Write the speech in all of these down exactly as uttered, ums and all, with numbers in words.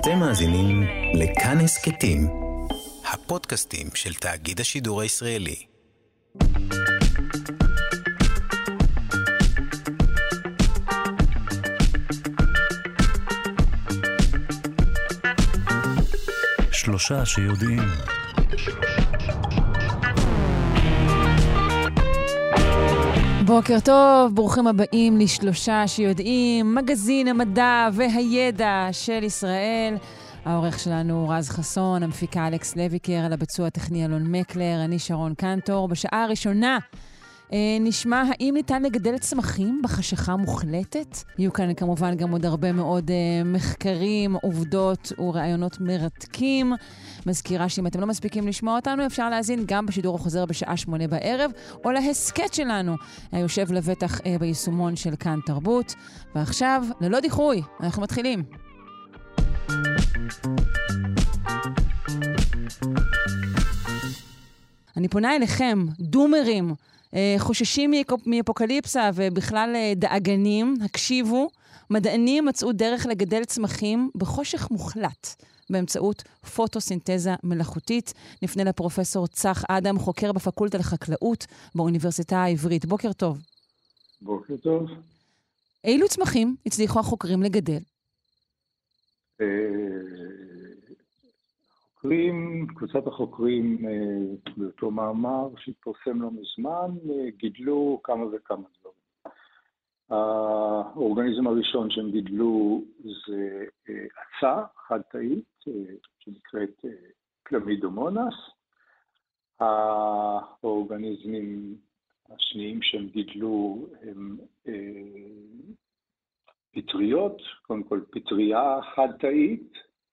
אתם מאזינים לכאן הסכתים, הפודקאסטים של תאגיד השידור הישראלי. שלושה שיודעים. בוקר טוב, ברוכים הבאים לשלושה שיודעים, מגזין המדע והידע של ישראל. העורך שלנו רז חסון, המפיקה אלכס לויקר, על הביצוע הטכני אלון מקלר, אני שרון קנטור. בשעה הראשונה אה, נשמע האם ניתן לגדל צמחים בחשיכה מוחלטת. יהיו כאן כמובן גם עוד הרבה מאוד אה, מחקרים, עובדות ורעיונות מרתקים. מזכירה שאם אתם לא מספיקים לשמוע אותנו, אפשר להזין גם בשידור החוזר בשעה שמונה בערב, או להסקט שלנו, היושב לבטח אה, ביישומון של כאן תרבות. ועכשיו, ללא דיחוי, אנחנו מתחילים. אני פונה אליכם, דומרים, חוששים מאפוקליפסה ובכלל דאגנים, הקשיבו, מדענים מצאו דרך לגדל צמחים בחושך מוחלט, באמצעות פוטוסינתזה מלאכותית. נפנה לפרופסור צח אדם, חוקר בפקולטה לחקלאות באוניברסיטה העברית. בוקר טוב. בוקר טוב. אילו צמחים הצליחו החוקרים לגדל? החוקרים, קבוצת החוקרים באותו מאמר שהתפרסם לא מזמן, גידלו כמה וכמה דברים. האורגניזם הראשון שהם גידלו זה עצה חד-תאית, שנקראת פלמידומונס. האורגניזמים השניים שהם גידלו הם פטריות, קודם כל פטריה חד-תאית,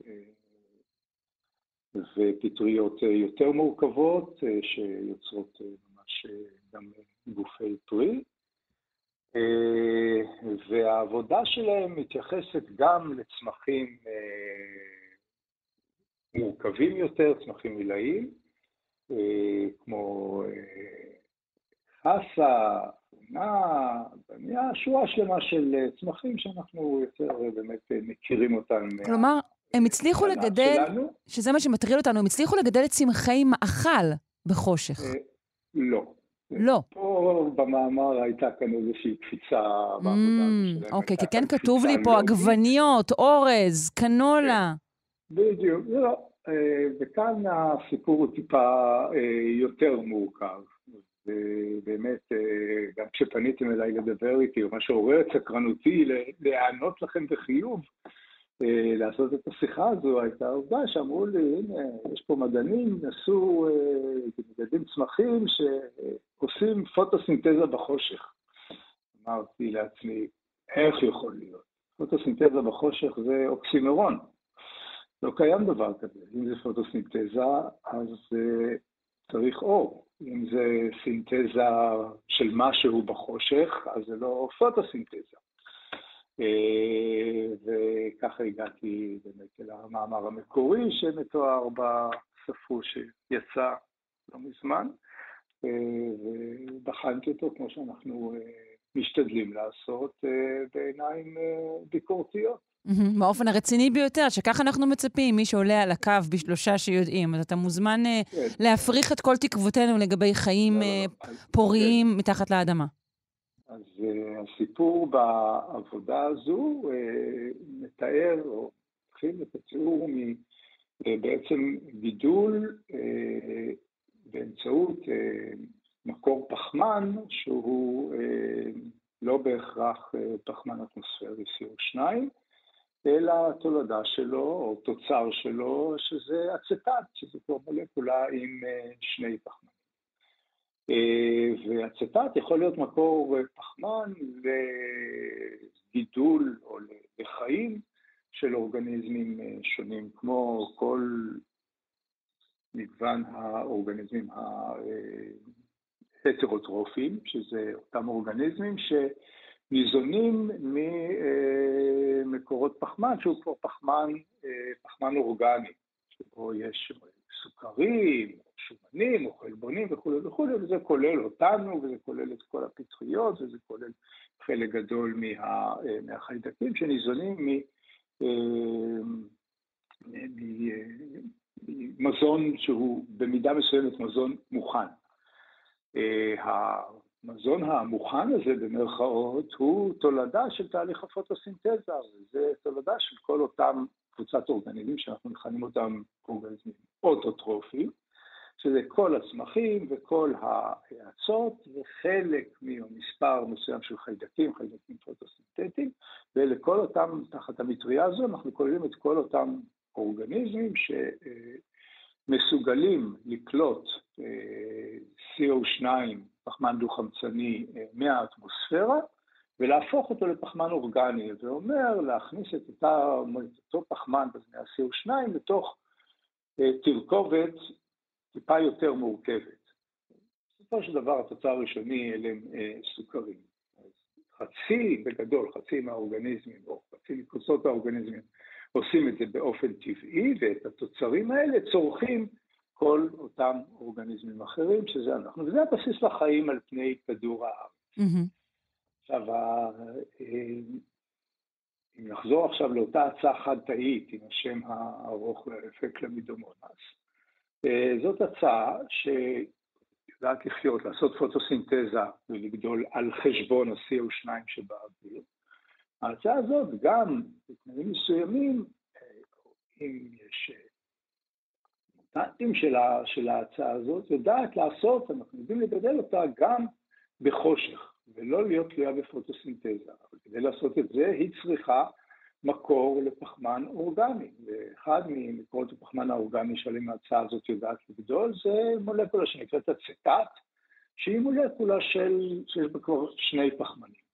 ופטריות יותר מורכבות שיוצרות ממש גם גופי פרי. והעבודה שלהם מתייחסת גם לצמחים מורכבים יותר, צמחים עילאיים, כמו חסה, בניה, שורה שלמה של צמחים שאנחנו יותר באמת מכירים אותם. כלומר, הם הצליחו לגדל, שלנו. שזה מה שמטריד אותנו, הם הצליחו לגדל צמחי מאכל בחושך. לא. לא. פה במאמר הייתה כאן איזושהי קפיצה בעבודה שלהם. אוקיי, כי כן כתוב לי פה עגבניות, אורז, קנולה. בדיוק, לא. וכאן הסיפור הוא טיפה יותר מורכב. ובאמת, גם כשפניתם אליי לדבר איתי, או מה שעורר את סקרנותי, לענות לכם בחיוב, לעשות את השיחה הזו, הייתה עובדה שאמרו לי, הנה, יש פה מדענים, עשו מגדלים צמחים שעושים פוטוסינתזה בחושך. אמרתי לעצמי, איך יכול להיות? פוטוסינתזה בחושך זה אוקסימורון. לא קיים דבר כזה. אם זה פוטוסינתזה, אז צריך אור. אם זה סינתזה של משהו בחושך, אז זה לא פוטוסינתזה. וככה הגעתי באמת אל המאמר המקורי שמתואר בספר שיצא לא מזמן, ובחנתי אותו כמו שאנחנו משתדלים לעשות בעיניים ביקורתיות. באופן הרציני ביותר, שכך אנחנו מצפים, מי שעולה על הקו בשלושה שיודעים, אז אתה מוזמן להפריך את כל תקוותינו לגבי חיים פוריים מתחת לאדמה. אז הסיפור בעבודה הזו מתאר, או מתחיל את התיאור מבעצם גידול באמצעות מקור פחמן, שהוא לא בהכרח פחמן אטמוספרי סי או שתיים, אלא תולדה שלו, או תוצר שלו, שזה אצטט, שזה כבר מולקולה עם שני פחמן. והצטט יכול להיות מקור פחמן לגידול או לחיים של אורגניזמים שונים, כמו כל מגוון האורגניזמים ההטרוטרופיים, שזה אותם אורגניזמים שניזונים ממקורות פחמן, שהוא כבר פחמן, פחמן אורגני, שבו יש סוכרים, שומנים, או חלבונים וכו' וכו', וזה כולל אותנו, וזה כולל את כל הפטריות, וזה כולל חלק גדול מה, מהחיידקים שניזונים מזון שהוא במידה מסוימת מזון מוכן. המזון המוכן הזה במרכאות הוא תולדה של תהליך הפוטוסינתזה, וזה תולדה של כל אותם קבוצת אורגניזמים שאנחנו מכנים אותם אורגניזמים אוטוטרופיים, שזה כל הצמחים וכל האצות וחלק ממספר מסוים של חיידקים, חיידקים פוטוסינתטיים, ולכל אותם, תחת המטריה הזו, אנחנו כוללים את כל אותם אורגניזמים שמסוגלים לקלוט סי או שתיים, פחמן דו-חמצני, מהאטמוספירה, ולהפוך אותו לפחמן אורגני, ואומר להכניס את אותה, אותו פחמן, מה-סי או שתיים, לתוך תרכובת טיפה יותר מורכבת. בסופו של דבר, התוצאה הראשוני אלה הם סוכרים. חצי בגדול, חצי מהאורגניזמים, או חצי מקבוצות האורגניזמים, עושים את זה באופן טבעי, ואת התוצרים האלה צורכים כל אותם אורגניזמים אחרים, שזה אנחנו. וזה הבסיס לחיים על פני כדור הארץ. Mm-hmm. עכשיו, אם נחזור עכשיו לאותה הצעה חד-תאית, עם השם הארוך והיפה קלמידומונס, זאת הצעה שיודעת לחיות, לעשות פוטוסינתזה ולגדול על חשבון ה-סי או שתיים שבאוויר. ההצעה הזאת גם בתנאים מסוימים, אם יש מוטנטים של, של ההצעה הזאת, יודעת לעשות, אנחנו יודעים לגדל אותה גם בחושך, ולא להיות תלויה בפוטוסינתזה. אבל כדי לעשות את זה, היא צריכה מקור לפחמן אורגני. ואחד ממקורות הפחמן האורגני שעליהם ההצעה הזאת יודעת לגדול, זה מולקולה שנקראת אצטט, שהיא מולקולה של, שיש בה כבר שני פחמנים.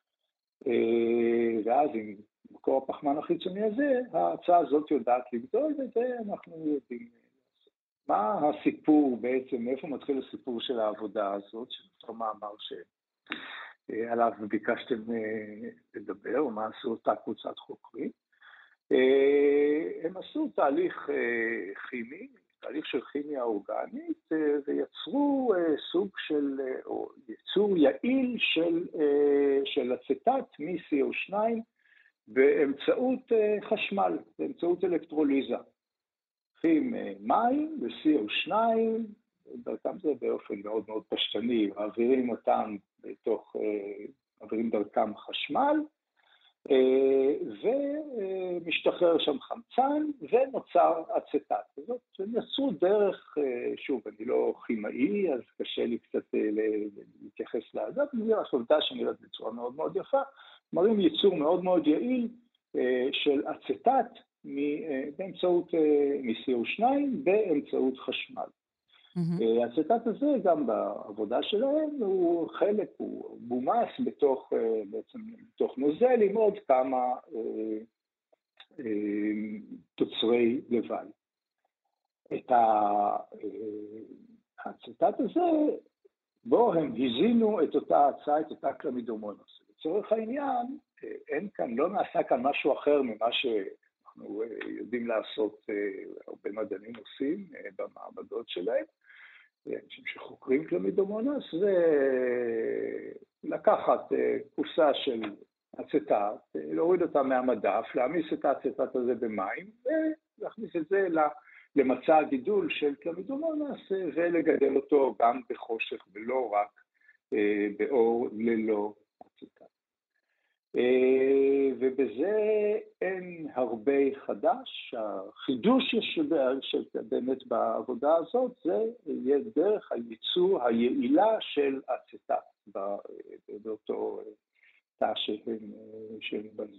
ואז עם מקור הפחמן החיצוני הזה, ההצעה הזאת יודעת לגדול, וזה אנחנו יודעים לעשות. מה הסיפור בעצם, מאיפה מתחיל הסיפור של העבודה הזאת, של אותו מאמר שעליו ביקשתם לדבר, או מה עשו אותה קבוצת חוקרים? הם עשו תהליך כימי, תהליך של כימיה אורגנית, ויצרו סוג של, או ייצור יעיל של, של אצטט מ-סי או שתיים באמצעות חשמל, באמצעות אלקטרוליזה. לוקחים מים ב-סי או שתיים, דרכם זה באופן מאוד מאוד פשטני, מעבירים אותם בתוך, מעבירים דרכם חשמל, ומשתחרר שם חמצן, ונוצר אצטט. זאת יצרו דרך, שוב, אני לא כימאי, אז קשה לי קצת להתייחס לעזת, זו עובדה שנראית בצורה מאוד מאוד יפה, מראים ייצור מאוד מאוד יעיל של אצטט באמצעות מ-סי או שתיים באמצעות חשמל. האצטט הזה גם בעבודה שלהם הוא חלק, הוא מומס בתוך, בעצם בתוך נוזל עם עוד כמה אה, אה, תוצרי לוואי. את האצטט הזה, בו הם הזינו את אותה הצעה, את אותה קלמידומונוס. לצורך העניין, אין כאן, לא נעשה כאן משהו אחר ממה שאנחנו יודעים לעשות, הרבה מדענים עושים במעבדות שלהם. אנשים שחוקרים קלמידומונס, זה לקחת קופסה של אצטט, להוריד אותה מהמדף, להעמיס את האצטט הזה במים, ולהכניס את זה למצע הגידול של קלמידומונס, ולגדל אותו גם בחושך ולא רק באור ללא אצטט. ובזה אין הרבה חדש. החידוש שבאמת בעבודה הזאת זה יהיה דרך הייצור היעילה של אצטט באותו תא שהם בנו.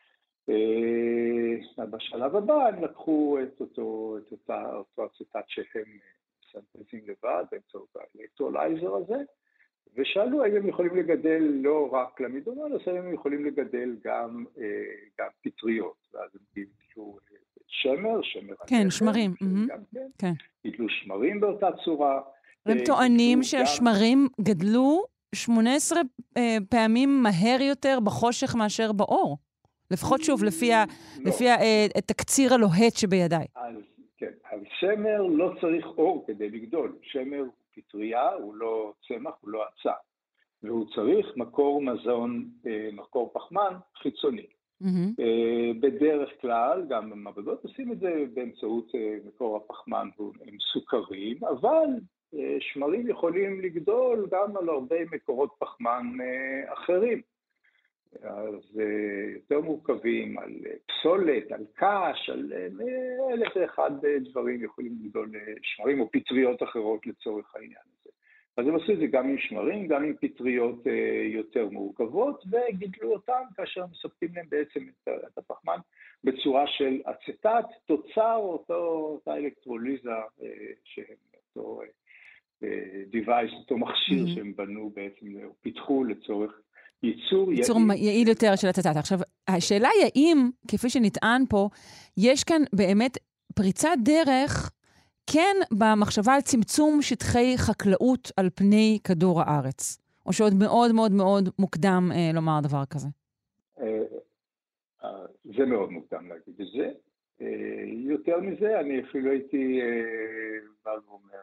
בשלב הבא הם לקחו את אותו, את אותה, אותו אצטט שהם סנטזים לבד באמצעות האלקטרולייזר הזה, ושאלו האם הם יכולים לגדל לא רק קלמידומונס, אלא הם יכולים לגדל גם, גם פטריות. ואז הם גידלו שמר, שמר... כן, שמרים. גם כן. גידלו שמרים באותה צורה. הם טוענים שהשמרים גדלו שמונה עשרה פעמים מהר יותר בחושך מאשר באור. לפחות שוב, לפי התקציר הלוהט שבידיי. אז כן, אבל שמר לא צריך אור כדי לגדול. שמר פטריה הוא לא צמח, הוא לא עצה, והוא צריך מקור מזון, מקור פחמן חיצוני. Mm-hmm. בדרך כלל, גם במעבדות עושים את זה באמצעות מקור הפחמן, הם סוכרים, אבל שמרים יכולים לגדול גם על הרבה מקורות פחמן אחרים. אז יותר מורכבים על פסולת, על קש, על אלף ואחד דברים יכולים לגדול שמרים או פטריות אחרות לצורך העניין הזה. אז הם עשו את זה גם עם שמרים, גם עם פטריות יותר מורכבות, וגידלו אותם כאשר מספקים להם בעצם את הפחמן בצורה של אצטט, תוצר אותו, אותה אלקטרוליזה שהם אותו device, אותו מכשיר mm-hmm. שהם בנו בעצם, או פיתחו לצורך ייצור, ייצור יעיל. יעיל יותר של אצטט. עכשיו, השאלה היא האם, כפי שנטען פה, יש כאן באמת פריצת דרך כן במחשבה על צמצום שטחי חקלאות על פני כדור הארץ, או שעוד מאוד מאוד מאוד מוקדם אה, לומר דבר כזה? אה, אה, זה מאוד מוקדם להגיד את זה. אה, יותר מזה, אני אפילו הייתי אה, בא ואומר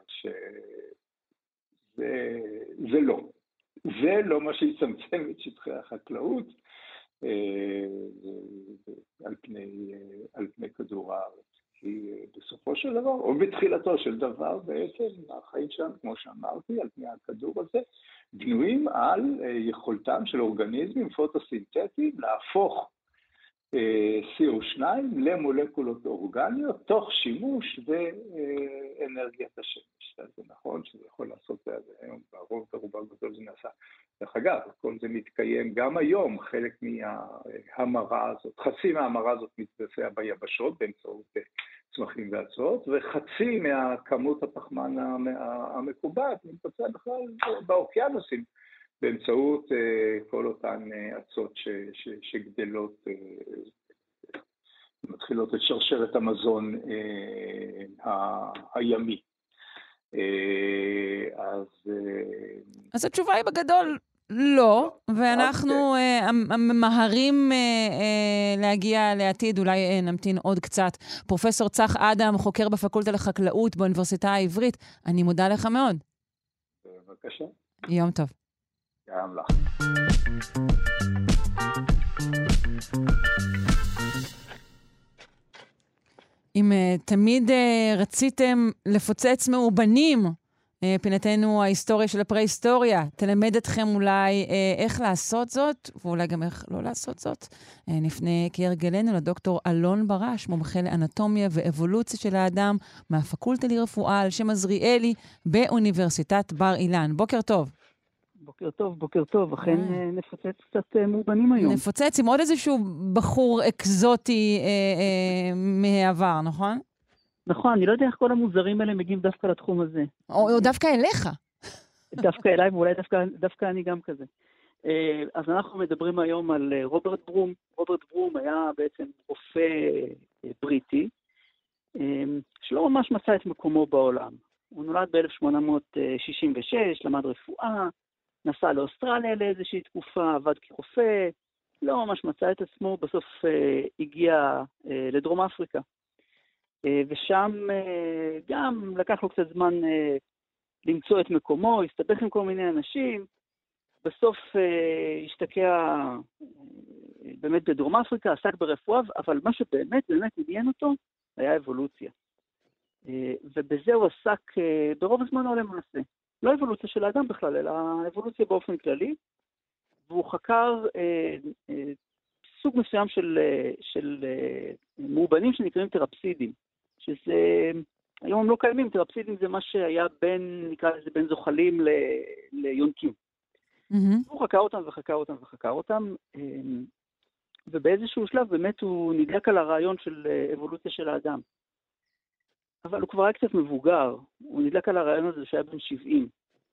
שזה זה לא. זה לא מה שיצמצם את שטחי החקלאות אה, על פני, אה, על פני כדור הארץ. כי בסופו של דבר, או בתחילתו של דבר, בעצם החיים שלנו, כמו שאמרתי, על פני הכדור הזה, בנויים על יכולתם של אורגניזמים פוטוסינתטיים להפוך סי או שתיים למולקולות אורגניות, תוך שימוש באנרגיית השמש. זה נכון שזה יכול לעשות את זה היום, ברוב ברוב הגדול זה נעשה. דרך אגב, כל זה מתקיים גם היום, חלק מההמרה הזאת, חצי מההמרה הזאת מתבצע ביבשות, באמצעות צמחים והצועות, וחצי מהכמות הפחמן המקובעת מתבצע בכלל באוקיינוסים, באמצעות כל אותן עצות שגדלות, מתחילות את שרשרת המזון הימי. אז... אז התשובה היא בגדול לא, ואנחנו ממהרים להגיע לעתיד, אולי נמתין עוד קצת. פרופסור צח אדם, חוקר בפקולטה לחקלאות באוניברסיטה העברית, אני מודה לך מאוד. בבקשה. יום טוב. גם לך. אם uh, תמיד uh, רציתם לפוצץ מאובנים, uh, פינתנו ההיסטוריה של הפרה-היסטוריה, תלמד אתכם אולי uh, איך לעשות זאת, ואולי גם איך לא לעשות זאת. Uh, נפנה כהרגלנו לדוקטור אלון ברש, מומחה לאנטומיה ואבולוציה של האדם, מהפקולטה לרפואה על שם עזריאלי באוניברסיטת בר אילן. בוקר טוב. בוקר טוב, בוקר טוב. אכן נפוצץ קצת מאובנים היום. נפוצץ עם עוד איזשהו בחור אקזוטי אה, אה, מהעבר, נכון? נכון, אני לא יודע איך כל המוזרים האלה מגיעים דווקא לתחום הזה. או, או דווקא אליך. דווקא אליי, ואולי דווקא, דווקא אני גם כזה. אז אנחנו מדברים היום על רוברט ברום. רוברט ברום היה בעצם רופא בריטי, שלא ממש מצא את מקומו בעולם. הוא נולד ב-אלף שמונה מאות שישים ושש, למד רפואה, נסע לאוסטרליה לאיזושהי תקופה, עבד כרופא, לא ממש מצא את עצמו, בסוף אה, הגיע אה, לדרום אפריקה. אה, ושם אה, גם לקח לו קצת זמן אה, למצוא את מקומו, הסתבך עם כל מיני אנשים, בסוף אה, השתקע אה, באמת בדרום אפריקה, עסק ברפואה, אבל מה שבאמת באמת עניין אותו היה אבולוציה. אה, ובזה הוא עסק אה, ברוב הזמן לא למעשה. לא אבולוציה של האדם בכלל, אלא אבולוציה באופן כללי, והוא חקר אה, אה, סוג מסוים של, אה, של אה, מאובנים שנקראים תרפסידים, שזה, היום הם לא קיימים, תרפסידים זה מה שהיה בין, נקרא לזה, בין זוחלים ל, ליונקים. Mm-hmm. הוא חקר אותם וחקר אותם וחקר אותם, אה, ובאיזשהו שלב באמת הוא נדלק על הרעיון של אבולוציה של האדם. אבל הוא כבר היה קצת מבוגר, הוא נדלק על הרעיון הזה שהיה בן שבעים.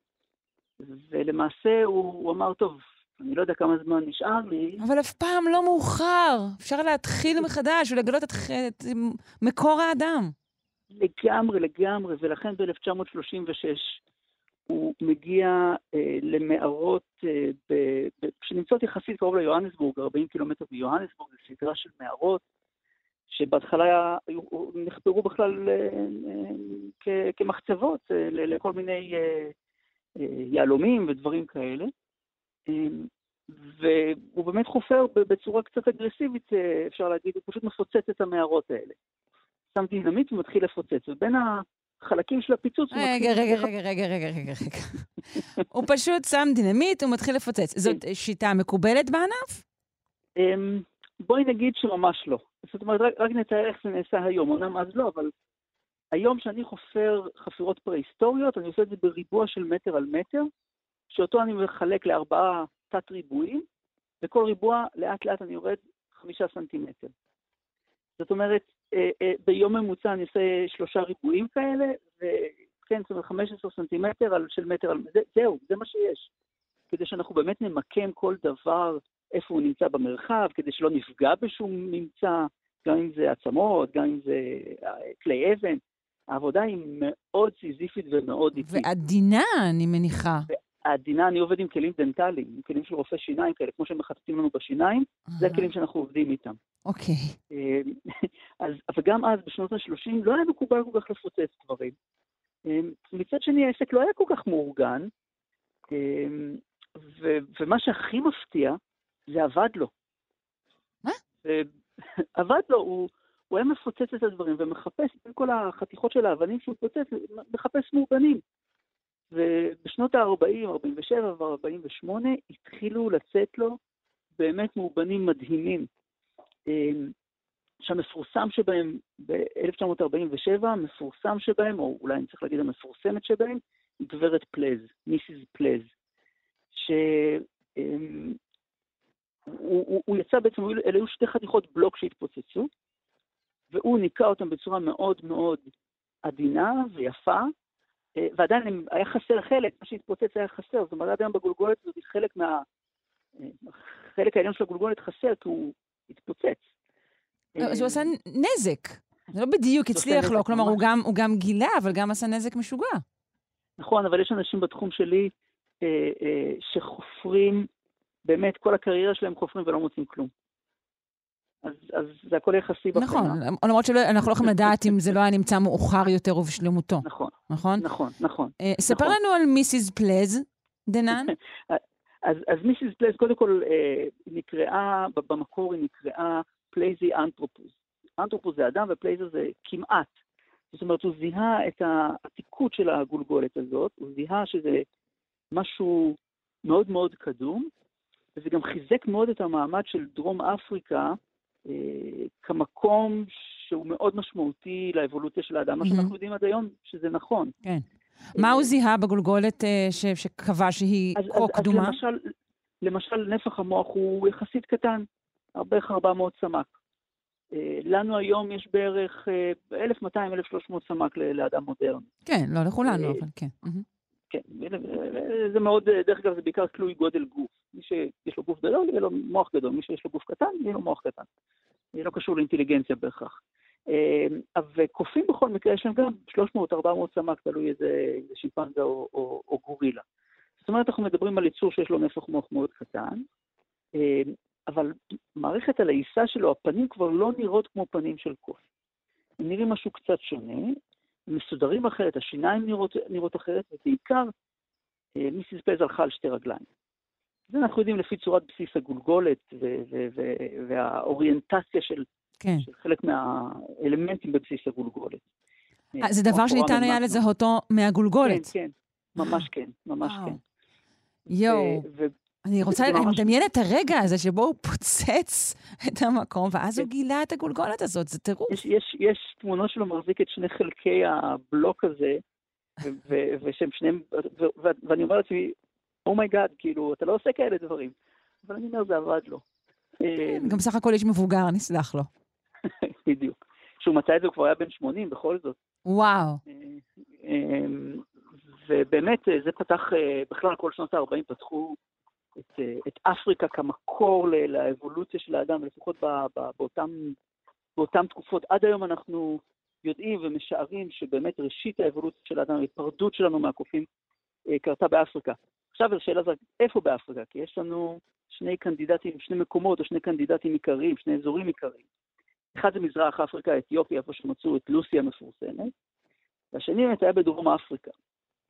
ולמעשה הוא, הוא אמר, טוב, אני לא יודע כמה זמן נשאר לי. אבל אף פעם לא מאוחר. אפשר להתחיל מחדש ולגלות את, את מקור האדם. לגמרי, לגמרי. ולכן ב-אלף תשע מאות שלושים ושש הוא מגיע אה, למערות אה, ב, ב, שנמצאות יחסית קרוב ליוהנסבורג, ארבעים קילומטר מיוהנסבורג, זה סדרה של מערות, שבהתחלה נחפרו בכלל כמחצבות לכל מיני יעלומים ודברים כאלה. והוא באמת חופר בצורה קצת אגרסיבית, אפשר להגיד, הוא פשוט מפוצץ את המערות האלה. שם דינמיט ומתחיל לפוצץ, ובין החלקים של הפיצוץ הוא מתחיל... רגע, רגע, רגע, רגע, רגע, רגע, רגע. הוא פשוט שם דינמיט ומתחיל לפוצץ. זאת שיטה מקובלת בענף? בואי נגיד שממש לא. זאת אומרת, רק נתאר איך זה נעשה היום, אומנם אז לא, אבל היום שאני חופר חפירות פרה-היסטוריות, אני עושה את זה בריבוע של מטר על מטר, שאותו אני מחלק לארבעה תת ריבועים, וכל ריבוע לאט לאט אני יורד חמישה סנטימטר. זאת אומרת, ביום ממוצע אני עושה שלושה ריבועים כאלה, וכן, זאת אומרת, חמישה עשר סנטימטר על, של מטר על מטר, זהו, זה מה שיש. כדי שאנחנו באמת נמקם כל דבר, איפה הוא נמצא במרחב, כדי שלא נפגע בשום נמצא, גם אם זה עצמות, גם אם זה כלי אבן. העבודה היא מאוד סיזיפית ומאוד איטית. ועדינה, אני מניחה. העדינה, אני עובד עם כלים דנטליים, עם כלים של רופא שיניים כאלה, כמו שהם מחטטים לנו בשיניים, זה הכלים שאנחנו עובדים איתם. אוקיי. אז, אבל גם אז, בשנות ה-שלושים, לא היה מקובל כל כך לפוצץ דברים. מצד שני, העסק לא היה כל כך מאורגן, ו- ומה שהכי מפתיע, זה עבד לו. מה? עבד לו, הוא, הוא היה מפוצץ את הדברים, ומחפש את כל החתיכות של האבנים שהוא פוצץ, מחפש מאורגנים. ובשנות ה-ארבעים, ארבעים ושבע ו-ארבעים ושמונה, התחילו לצאת לו באמת מאובנים מדהימים. שהמפורסם שבהם, ב-אלף תשע מאות ארבעים ושבע, המפורסם שבהם, או אולי אני צריך להגיד המפורסמת שבהם, היא גברת פלז, מיסיס פלז, שהוא הוא, הוא יצא בעצם, אלה היו שתי חתיכות בלוק שהתפוצצו, והוא ניקה אותם בצורה מאוד מאוד עדינה ויפה, ועדיין היה חסר חלק, מה שהתפוצץ היה חסר, זאת אומרת, עדיין בגולגולת זאת חלק מה... חלק העליון של הגולגולת חסר, כי הוא התפוצץ. אז הוא עשה נזק. זה לא בדיוק הצליח לו, כלומר, הוא גם, הוא גם גילה, אבל גם עשה נזק משוגע. נכון, אבל יש אנשים בתחום שלי אה, אה, שחופרים, באמת, כל הקריירה שלהם חופרים ולא מוצאים כלום. אז, אז זה הכל יחסי בחינה. נכון, למרות שאנחנו לא יכולים לדעת אם זה לא היה נמצא מאוחר יותר ובשלמותו. נכון, נכון? נכון, נכון. אה, ספר נכון. לנו על מיסיס פלז, דנן. אז, אז מיסיס פלז, קודם כל, אה, נקראה, במקור היא נקראה פלייזי אנתרופוס. אנתרופוס זה אדם ופלייזר זה כמעט. זאת אומרת, הוא זיהה את העתיקות של הגולגולת הזאת, הוא זיהה שזה משהו מאוד מאוד קדום, וזה גם חיזק מאוד את המעמד של דרום אפריקה, אה, כמקום שהוא מאוד משמעותי לאבולוציה של האדם, mm-hmm. מה שאנחנו יודעים עד היום שזה נכון. כן. מה הוא זיהה בגולגולת ש- שקבע שהיא אז, כה אז, קדומה? אז למשל, למשל, נפח המוח הוא יחסית קטן, בערך ארבע מאות סמ"ק. לנו היום יש בערך אלף מאתיים אלף ושלוש מאות סמ"ק לאדם מודרני. כן, לא לכולנו, אבל כן. כן, זה מאוד, דרך אגב, זה בעיקר תלוי גודל גוף. מי שיש לו גוף גדול, יהיה לו מוח גדול. מי שיש לו גוף קטן, יהיה לו מוח קטן. זה לא קשור לאינטליגנציה בהכרח. אבל קופים בכל מקרה, יש להם גם שלוש מאות ארבע מאות סמ"ק, תלוי איזה שימפנזה או, או, או גורילה. זאת אומרת, אנחנו מדברים על יצור שיש לו נפח מוח מאוד קטן, אבל מערכת הלעיסה שלו, הפנים כבר לא נראות כמו פנים של קוף. הם נראים משהו קצת שונה, הם מסודרים אחרת, השיניים נראות, נראות אחרת, ובעיקר מיסיס פלז הלכה על שתי רגליים. זה אנחנו יודעים לפי צורת בסיס הגולגולת ו- ו- ו- והאוריינטציה של, כן. של חלק מהאלמנטים בבסיס הגולגולת. זה דבר שניתן היה לזהותו מהגולגולת. כן, כן, ממש כן, ממש כן. יואו. אני רוצה, אני מדמיין את הרגע הזה שבו הוא פוצץ את המקום, ואז הוא גילה את הגולגולת הזאת, זה טירוף. יש, יש, יש תמונות שלו מחזיק את שני חלקי הבלוק הזה, ושהם שניהם, ואני אומר לעצמי, אומייגאד, כאילו, אתה לא עושה כאלה דברים. אבל אני אומר, זה עבד לו. גם סך הכל איש מבוגר, נסלח לו. בדיוק. כשהוא מצא את זה, הוא כבר היה בן שמונים, בכל זאת. וואו. ובאמת, זה פתח, בכלל כל שנות ה-ארבעים פתחו, את, את אפריקה כמקור לאבולוציה של האדם, לפחות באותם, באותם תקופות. עד היום אנחנו יודעים ומשערים שבאמת ראשית האבולוציה של האדם, ההיפרדות שלנו מהקופים, קרתה באפריקה. עכשיו השאלה זה, איפה באפריקה? כי יש לנו שני קנדידטים, שני מקומות או שני קנדידטים עיקריים, שני אזורים עיקריים. אחד זה מזרח אפריקה, אתיופיה, איפה שמצאו את לוסי המפורסמת, והשני באמת היה בדרום אפריקה.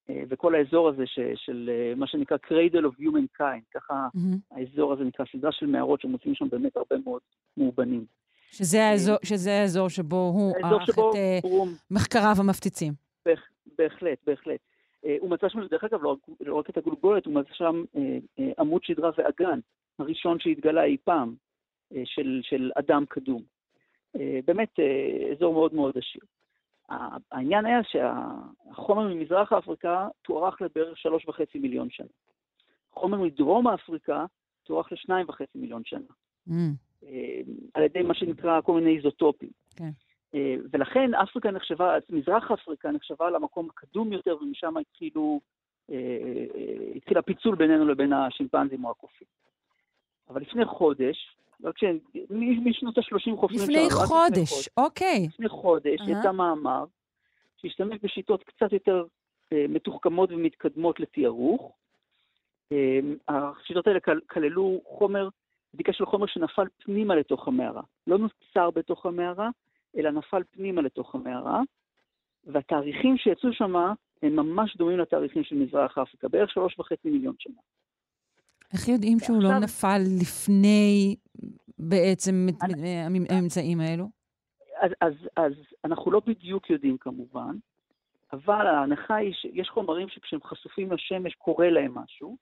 וכל האזור הזה ש, של מה שנקרא cradle of humankind, ככה mm-hmm. האזור הזה נקרא סדרה של מערות שמוצאים שם באמת הרבה מאוד מאובנים. שזה האזור, שזה האזור שבו הוא ערך את הוא... מחקריו המפציצים. בהח, בהחלט, בהחלט. הוא מצא שם, דרך אגב, לא, לא רק את הגולגולת, הוא מצא שם עמוד שדרה ואגן, הראשון שהתגלה אי פעם, של, של אדם קדום. באמת אזור מאוד מאוד עשיר. העניין היה שהחומר ממזרח אפריקה תוארך לבערך שלוש וחצי מיליון שנה. החומר מדרום אפריקה תוארך לשניים וחצי מיליון שנה. Mm. על ידי מה שנקרא כל מיני איזוטופים. Okay. ולכן אפריקה נחשבה, מזרח אפריקה נחשבה למקום הקדום יותר, ומשם התחילו, התחיל הפיצול בינינו לבין השימפנזים או הקופים. אבל לפני חודש, משנות ה-שלושים חופרים לפני חודש, אוקיי. לפני חודש, יצא מאמר שהשתמש בשיטות קצת יותר מתוחכמות ומתקדמות לתיארוך. השיטות האלה כללו חומר, בדיקה של חומר שנפל פנימה לתוך המערה. לא נוצר בתוך המערה, אלא נפל פנימה לתוך המערה, והתאריכים שיצאו שם הם ממש דומים לתאריכים של מזרח אפריקה, בערך שלוש וחצי מיליון שנה. איך יודעים שהוא לא נפל לפני בעצם הממצאים האלו? אז, אז, אז אנחנו לא בדיוק יודעים כמובן, אבל ההנחה היא שיש חומרים שכשהם חשופים לשמש קורה להם משהו,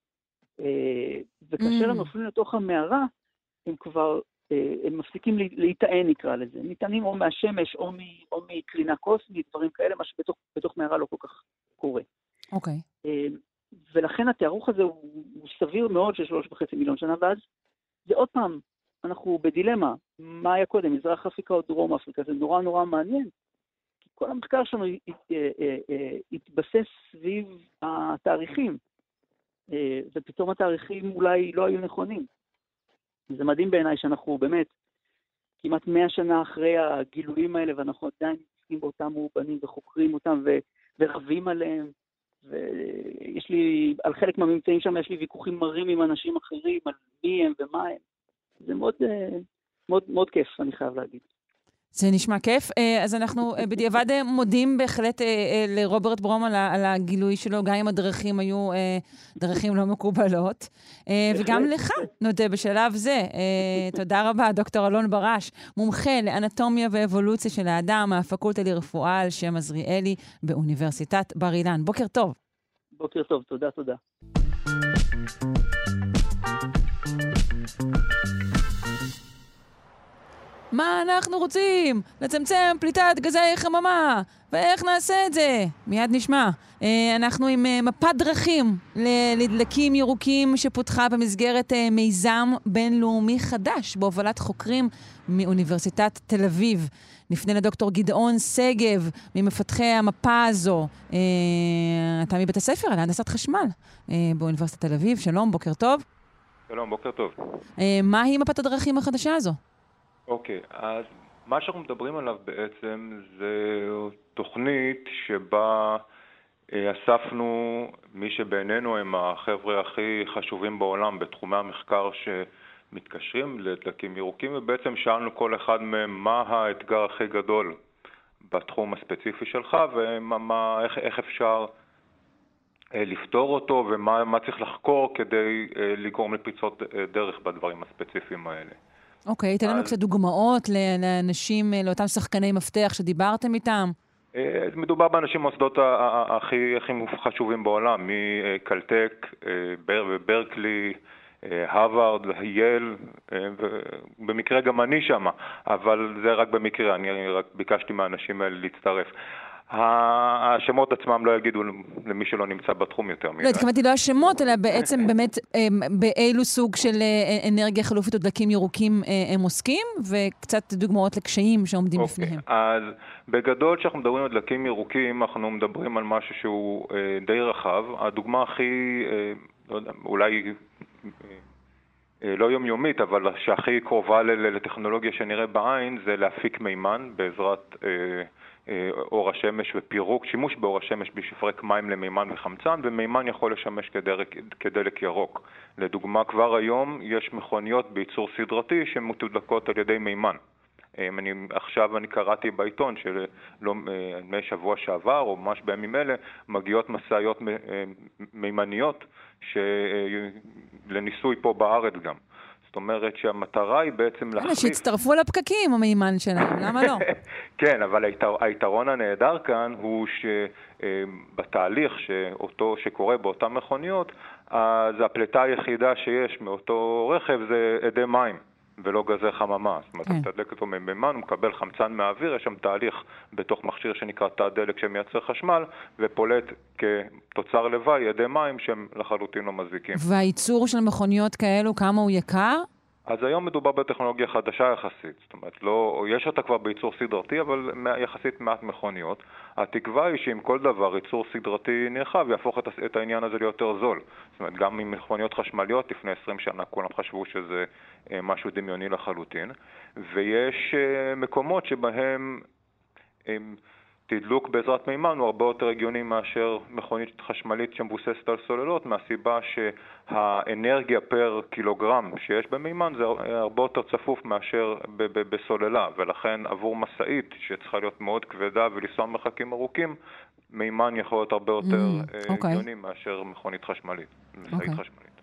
וכאשר הם נופלים לתוך המערה, הם כבר, הם מפסיקים להיטען נקרא לזה. ניתנים או מהשמש או, מ, או מקרינה קוסמית, דברים כאלה, מה שבתוך בתוך מערה לא כל כך קורה. אוקיי. Okay. ולכן התיארוך הזה הוא, הוא סביר מאוד של שלוש וחצי מיליון שנה, ואז זה עוד פעם, אנחנו בדילמה, מה היה קודם, מזרח אפריקה או דרום אפריקה, זה נורא נורא מעניין, כי כל המחקר שלנו התבסס סביב התאריכים, ופתאום התאריכים אולי לא היו נכונים. זה מדהים בעיניי שאנחנו באמת כמעט מאה שנה אחרי הגילויים האלה, ואנחנו עדיין מתעסקים באותם מאובנים וחוקרים אותם ו- ורבים עליהם, ויש לי, על חלק מהממצאים שם יש לי ויכוחים מרים עם אנשים אחרים, על מי הם ומה הם. זה מאוד, מאוד, מאוד כיף, אני חייב להגיד. זה נשמע כיף. אז אנחנו בדיעבד מודים בהחלט לרוברט ברום על הגילוי שלו, גם אם הדרכים היו דרכים לא מקובלות. וגם לך, נודה בשלב זה. תודה רבה, דוקטור אלון ברש, מומחה לאנטומיה ואבולוציה של האדם, מהפקולטה לרפואה על שם עזריאלי באוניברסיטת בר אילן. בוקר טוב. בוקר טוב, תודה, תודה. מה אנחנו רוצים? לצמצם פליטת גזי חממה. ואיך נעשה את זה? מיד נשמע. אנחנו עם מפת דרכים לדלקים ירוקים שפותחה במסגרת מיזם בינלאומי חדש בהובלת חוקרים מאוניברסיטת תל אביב. נפנה לדוקטור גדעון סגב ממפתחי המפה הזו. אתה מבית הספר על הנדסת חשמל באוניברסיטת תל אביב. שלום, בוקר טוב. שלום, בוקר טוב. מהי מפת הדרכים החדשה הזו? אוקיי, אז מה שאנחנו מדברים עליו בעצם זה תוכנית שבה אספנו מי שבעינינו הם החבר'ה הכי חשובים בעולם בתחומי המחקר שמתקשרים לדלקים ירוקים, ובעצם שאלנו כל אחד מהם מה האתגר הכי גדול בתחום הספציפי שלך ואיך איך אפשר לפתור אותו ומה מה צריך לחקור כדי לגרום לפריצות דרך בדברים הספציפיים האלה. אוקיי, תן לנו קצת דוגמאות לאנשים, לאותם שחקני מפתח שדיברתם איתם. מדובר באנשים מוסדות הכי חשובים בעולם, מקלטק, ברקלי, הרווארד, יל, ובמקרה גם אני שם, אבל זה רק במקרה, אני רק ביקשתי מהאנשים האלה להצטרף. השמות עצמם לא יגידו למי שלא נמצא בתחום יותר מדי. לא, התכוונתי לא השמות, אלא בעצם באמת באילו סוג של אנרגיה חלופית או דלקים ירוקים הם עוסקים, וקצת דוגמאות לקשיים שעומדים בפניהם. אז בגדול כשאנחנו מדברים על דלקים ירוקים, אנחנו מדברים על משהו שהוא די רחב. הדוגמה הכי, אולי לא יומיומית, אבל שהכי קרובה לטכנולוגיה שנראה בעין, זה להפיק מימן בעזרת אור השמש ופירוק, שימוש באור השמש בשפרק מים למימן וחמצן, ומימן יכול לשמש כדלק, כדלק ירוק. לדוגמה, כבר היום יש מכוניות בייצור סדרתי שמתודלקות על ידי מימן. אני, עכשיו אני קראתי בעיתון שלא משבוע שעבר או ממש בימים אלה מגיעות מסעיות מימניות לניסוי פה בארץ גם. זאת אומרת שהמטרה היא בעצם להחליף... כן, שהצטרפו לפקקים המימן שלהם, למה לא? כן, אבל היתרון הנהדר כאן הוא שבתהליך שאותו, שקורה באותן מכוניות, אז הפליטה היחידה שיש מאותו רכב זה עדי מים. ולא גזי חממה. זאת אומרת, אתה תדלק אותו ממימן, הוא מקבל חמצן מהאוויר, יש שם תהליך בתוך מכשיר שנקרא תא דלק שמייצר חשמל, ופולט כתוצר לוואי ידי מים שהם לחלוטין לא מזיקים. והייצור של מכוניות כאלו, כמה הוא יקר? אז היום מדובר בטכנולוגיה חדשה יחסית. זאת אומרת, לא, יש אותה כבר בייצור סדרתי, אבל יחסית מעט מכוניות. התקווה היא שעם כל דבר ייצור סדרתי נרחב יהפוך את, את העניין הזה ליותר זול. זאת אומרת, גם עם מכוניות חשמליות לפני עשרים שנה כולם חשבו שזה אה, משהו דמיוני לחלוטין. ויש אה, מקומות שבהם אה, תדלוק בעזרת מימן הוא הרבה יותר הגיוני מאשר מכונית חשמלית שמבוססת על סוללות, מהסיבה שהאנרגיה פר קילוגרם שיש במימן זה הרבה יותר צפוף מאשר ב- ב- בסוללה, ולכן עבור מסעית שצריכה להיות מאוד כבדה ולנסוע מרחקים ארוכים, מימן יכול להיות הרבה יותר mm, okay. הגיוני מאשר מכונית חשמלית, מסעית okay. חשמלית.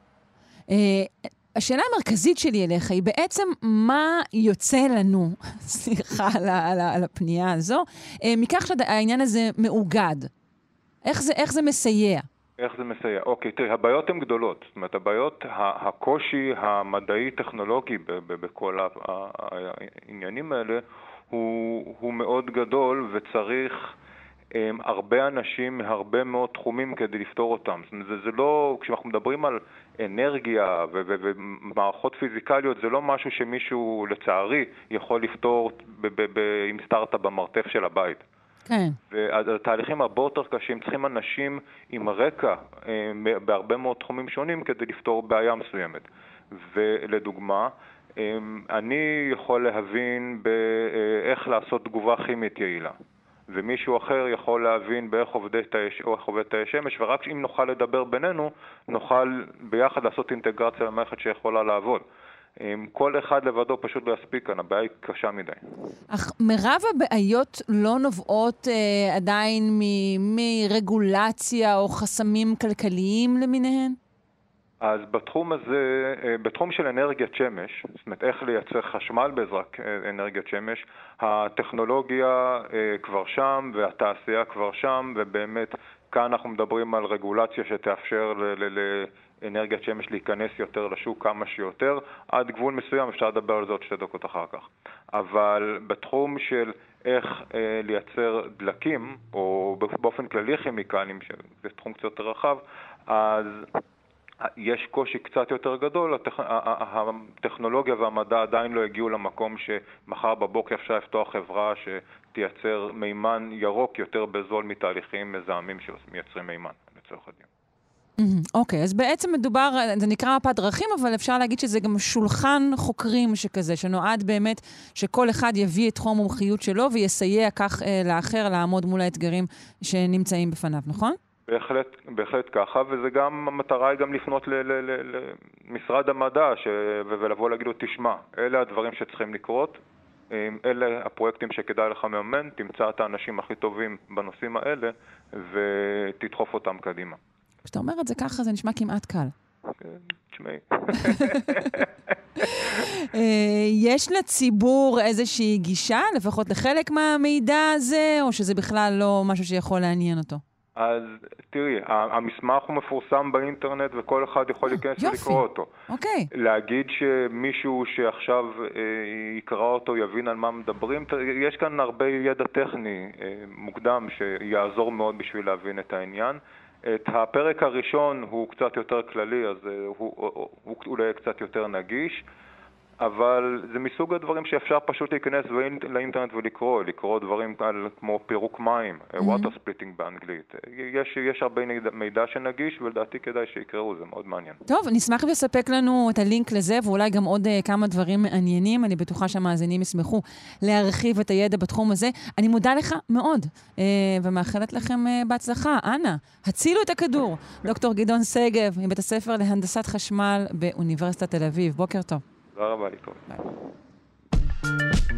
Uh... השאלה המרכזית שלי אליך היא בעצם מה יוצא לנו, סליחה על, על, על הפנייה הזו, מכך שהעניין הזה מאוגד. איך זה, איך זה מסייע? איך זה מסייע? אוקיי, תראי, הבעיות הן גדולות. זאת אומרת, הבעיות, הקושי המדעי-טכנולוגי בכל העניינים האלה הוא, הוא מאוד גדול וצריך... הרבה אנשים מהרבה מאוד תחומים כדי לפתור אותם. זה, זה לא, כשאנחנו מדברים על אנרגיה ו- ו- ומערכות פיזיקליות, זה לא משהו שמישהו לצערי יכול לפתור ב- ב- ב- עם סטארט-אפ במרתף של הבית. כן. והתהליכים הרבה יותר קשים, צריכים אנשים עם רקע בהרבה מאוד תחומים שונים כדי לפתור בעיה מסוימת. ולדוגמה, אני יכול להבין באיך לעשות תגובה כימית יעילה. ומישהו אחר יכול להבין באיך עובדת תאי שמש, ורק אם נוכל לדבר בינינו, נוכל ביחד לעשות אינטגרציה למערכת שיכולה לעבוד. כל אחד לבדו פשוט לא יספיק כאן, הבעיה היא קשה מדי. אך מרב הבעיות לא נובעות אה, עדיין מ- מרגולציה או חסמים כלכליים למיניהן? אז בתחום הזה, בתחום של אנרגיית שמש, זאת אומרת איך לייצר חשמל בעזרת אנרגיית שמש, הטכנולוגיה כבר שם והתעשייה כבר שם, ובאמת כאן אנחנו מדברים על רגולציה שתאפשר לאנרגיית שמש להיכנס יותר לשוק כמה שיותר, עד גבול מסוים אפשר לדבר על זה עוד שתי דקות אחר כך. אבל בתחום של איך לייצר דלקים, או באופן כללי כימיקלים, שזה תחום קצת יותר רחב, אז יש קושי קצת יותר גדול, הטכ... הטכנולוגיה והמדע עדיין לא הגיעו למקום שמחר בבוקר אפשר לפתוח חברה שתייצר מימן ירוק יותר בזול מתהליכים מזהמים שמייצרים מימן, לצורך הדיון. אוקיי, אז בעצם מדובר, זה נקרא מפת דרכים, אבל אפשר להגיד שזה גם שולחן חוקרים שכזה, שנועד באמת שכל אחד יביא את תחום המומחיות שלו ויסייע כך לאחר לעמוד מול האתגרים שנמצאים בפניו, נכון? בהחלט, בהחלט ככה, וזה גם, המטרה היא גם לפנות למשרד המדע ש... ולבוא להגיד לו, תשמע, אלה הדברים שצריכים לקרות, אלה הפרויקטים שכדאי לך מאמן, תמצא את האנשים הכי טובים בנושאים האלה ותדחוף אותם קדימה. כשאתה אומר את זה ככה, זה נשמע כמעט קל. תשמעי. יש לציבור איזושהי גישה, לפחות לחלק מהמידע הזה, או שזה בכלל לא משהו שיכול לעניין אותו? אז תראי, המסמך הוא מפורסם באינטרנט וכל אחד יכול להיכנס ולקרוא אותו. אוקיי. להגיד שמישהו שעכשיו יקרא אותו יבין על מה מדברים, יש כאן הרבה ידע טכני מוקדם שיעזור מאוד בשביל להבין את העניין. את הפרק הראשון הוא קצת יותר כללי, אז הוא, הוא אולי קצת יותר נגיש. אבל זה מסוג הדברים שאפשר פשוט להיכנס לאינטרנט ולקרוא, לקרוא דברים על, כמו פירוק מים, mm-hmm. water splitting באנגלית. יש, יש הרבה מידע שנגיש, ולדעתי כדאי שיקראו, זה מאוד מעניין. טוב, נשמח לספק לנו את הלינק לזה, ואולי גם עוד uh, כמה דברים מעניינים. אני בטוחה שהמאזינים ישמחו להרחיב את הידע בתחום הזה. אני מודה לך מאוד, uh, ומאחלת לכם uh, בהצלחה. אנא, הצילו את הכדור. דוקטור גדעון שגב, מבית הספר להנדסת חשמל באוניברסיטת תל אביב. בוקר טוב. תודה רבה, להתראות.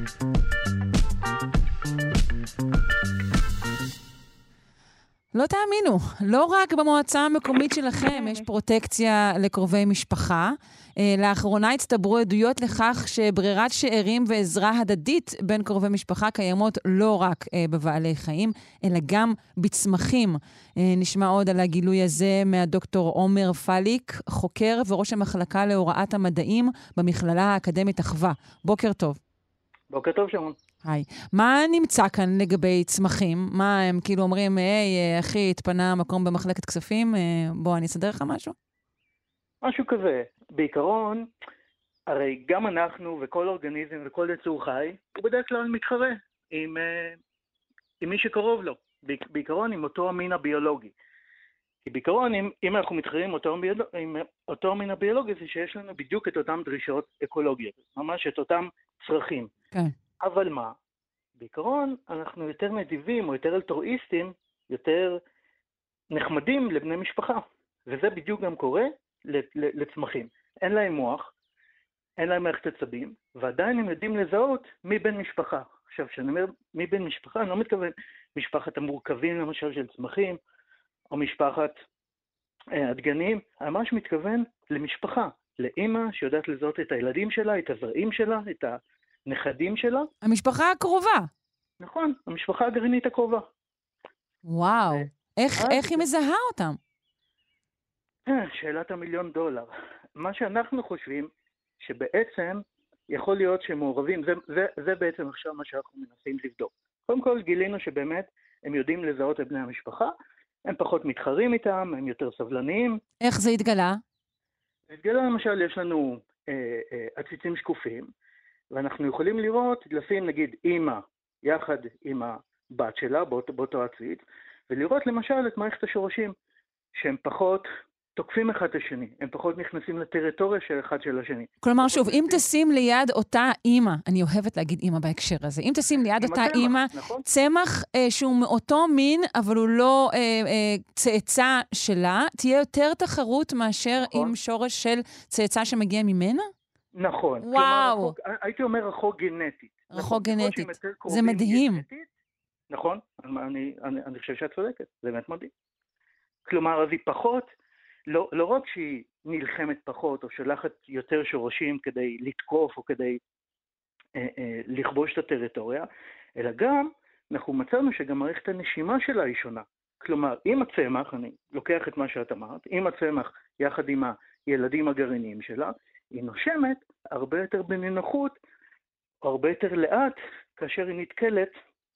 לא תאמינו, לא רק במועצה המקומית שלכם יש פרוטקציה לקרובי משפחה. לאחרונה הצטברו עדויות לכך שברירת שאירים ועזרה הדדית בין קרובי משפחה קיימות לא רק בבעלי חיים, אלא גם בצמחים. נשמע עוד על הגילוי הזה מהדוקטור עומר פליק, חוקר וראש המחלקה להוראת המדעים במכללה האקדמית אחווה. בוקר טוב. בוקר טוב, שמעון. היי. מה נמצא כאן לגבי צמחים? מה הם כאילו אומרים, היי, אחי, התפנה מקום במחלקת כספים, בוא, אני אסדר לך משהו? משהו כזה. בעיקרון, הרי גם אנחנו וכל אורגניזם וכל יצור חי, הוא בדרך כלל מתחרה עם, עם מי שקרוב לו. בעיקרון עם אותו המין הביולוגי. כי בעיקרון, אם, אם אנחנו מתחרים אותו, עם אותו המין הביולוגי, זה שיש לנו בדיוק את אותם דרישות אקולוגיות. ממש את אותם צרכים. כן. אבל מה? בעיקרון אנחנו יותר נדיבים או יותר אלטרואיסטים, יותר נחמדים לבני משפחה. וזה בדיוק גם קורה לצמחים. אין להם מוח, אין להם מערכת עצבים, ועדיין הם יודעים לזהות מי בן משפחה. עכשיו, כשאני אומר מי בן משפחה, אני לא מתכוון משפחת המורכבים למשל של צמחים, או משפחת אה, הדגנים, אני ממש מתכוון למשפחה, לאמא שיודעת לזהות את הילדים שלה, את הזרעים שלה, את הנכדים שלה. המשפחה הקרובה. נכון, המשפחה הגרעינית הקרובה. וואו, ו... איך, אז... איך היא מזהה אותם? שאלת המיליון דולר. מה שאנחנו חושבים, שבעצם יכול להיות שהם מעורבים, זה, זה, זה בעצם עכשיו מה שאנחנו מנסים לבדוק. קודם כל גילינו שבאמת הם יודעים לזהות את בני המשפחה, הם פחות מתחרים איתם, הם יותר סבלניים. איך זה התגלה? התגלה למשל, יש לנו אה, אה, עציצים שקופים, ואנחנו יכולים לראות, לשים נגיד אימא יחד עם הבת שלה, באותו, באותו עציץ, ולראות למשל את מערכת השורשים, שהם פחות תוקפים אחד את השני, הם פחות נכנסים לטריטוריה של אחד של השני. כלומר, שוב, אם תשים ליד אותה אימא, אני אוהבת להגיד אימא בהקשר הזה, אם תשים ליד אותה אימא, נכון? צמח אה, שהוא מאותו מין, אבל הוא לא אה, אה, צאצא שלה, תהיה יותר תחרות מאשר נכון? עם שורש של צאצא שמגיע ממנה? נכון. וואו. כלומר, רחוק, הייתי אומר רחוק גנטית. רחוק גנטית. זה מדהים. גנטית, נכון, אני, אני, אני חושב שאת צודקת, זה באמת מדהים. כלומר, אז היא פחות, לא, לא רק שהיא נלחמת פחות, או שלחת יותר שורשים כדי לתקוף, או כדי אה, אה, לכבוש את הטריטוריה, אלא גם, אנחנו מצאנו שגם מערכת הנשימה שלה היא שונה. כלומר, אם הצמח, אני לוקח את מה שאת אמרת, אם הצמח יחד עם הילדים הגרעיניים שלה, היא נושמת הרבה יותר בנינוחות, הרבה יותר לאט, כאשר היא נתקלת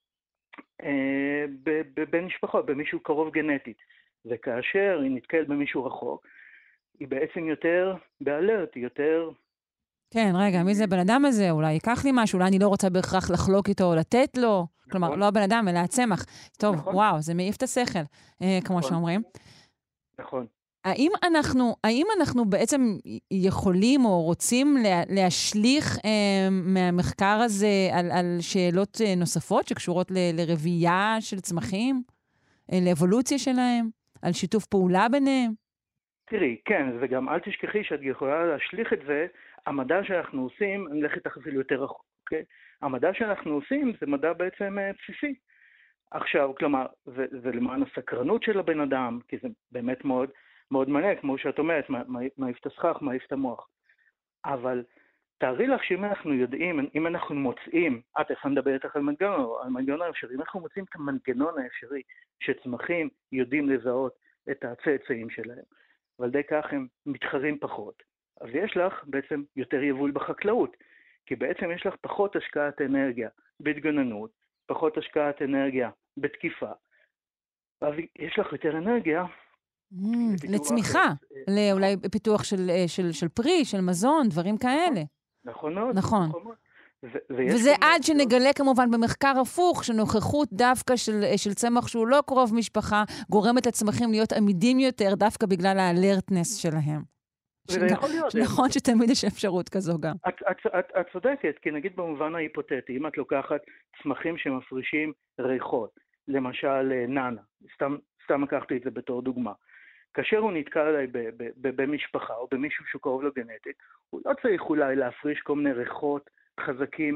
אה, בבן משפחה, במישהו קרוב גנטית. וכאשר היא נתקלת במישהו רחוק, היא בעצם יותר באלרט, היא יותר... כן, רגע, מי זה הבן אדם הזה? אולי ייקח לי משהו, אולי אני לא רוצה בהכרח לחלוק איתו או לתת לו. נכון. כלומר, לא הבן אדם, אלא הצמח. טוב, נכון. וואו, זה מעיף את השכל, אה, כמו נכון. שאומרים. נכון. האם אנחנו, האם אנחנו בעצם יכולים או רוצים לה, להשליך אה, מהמחקר הזה על, על שאלות אה, נוספות שקשורות ל, לרבייה של צמחים, אה, לאבולוציה שלהם, על שיתוף פעולה ביניהם? תראי, כן, וגם אל תשכחי שאת יכולה להשליך את זה, המדע שאנחנו עושים, אני אלך איתך אפילו יותר רחוק, אוקיי? המדע שאנחנו עושים זה מדע בעצם אה, בסיסי. עכשיו, כלומר, זה, זה למען הסקרנות של הבן אדם, כי זה באמת מאוד... מאוד מעניין, כמו שאת אומרת, מעיף את הסכך, מעיף את המוח. אבל תארי לך שאם אנחנו יודעים, אם אנחנו מוצאים, את איך נדבר איתך על מנגנון, על מנגנון האפשרי, אם אנחנו מוצאים את המנגנון האפשרי, שצמחים יודעים לזהות את הצאצאים שלהם, ועל ידי כך הם מתחרים פחות, אז יש לך בעצם יותר יבול בחקלאות, כי בעצם יש לך פחות השקעת אנרגיה בהתגוננות, פחות השקעת אנרגיה בתקיפה, אז יש לך יותר אנרגיה, לצמיחה, אולי פיתוח של פרי, של מזון, דברים כאלה. נכון מאוד. נכון. וזה עד שנגלה כמובן במחקר הפוך, שנוכחות דווקא של צמח שהוא לא קרוב משפחה, גורמת לצמחים להיות עמידים יותר, דווקא בגלל האלרטנס שלהם. נכון שתמיד יש אפשרות כזו גם. את צודקת, כי נגיד במובן ההיפותטי, אם את לוקחת צמחים שמפרישים ריחות, למשל נאנה, סתם לקחתי את זה בתור דוגמה, כאשר הוא נתקל עליי במשפחה או במישהו שהוא קרוב לו גנטית, הוא לא צריך אולי להפריש כל מיני ריחות חזקים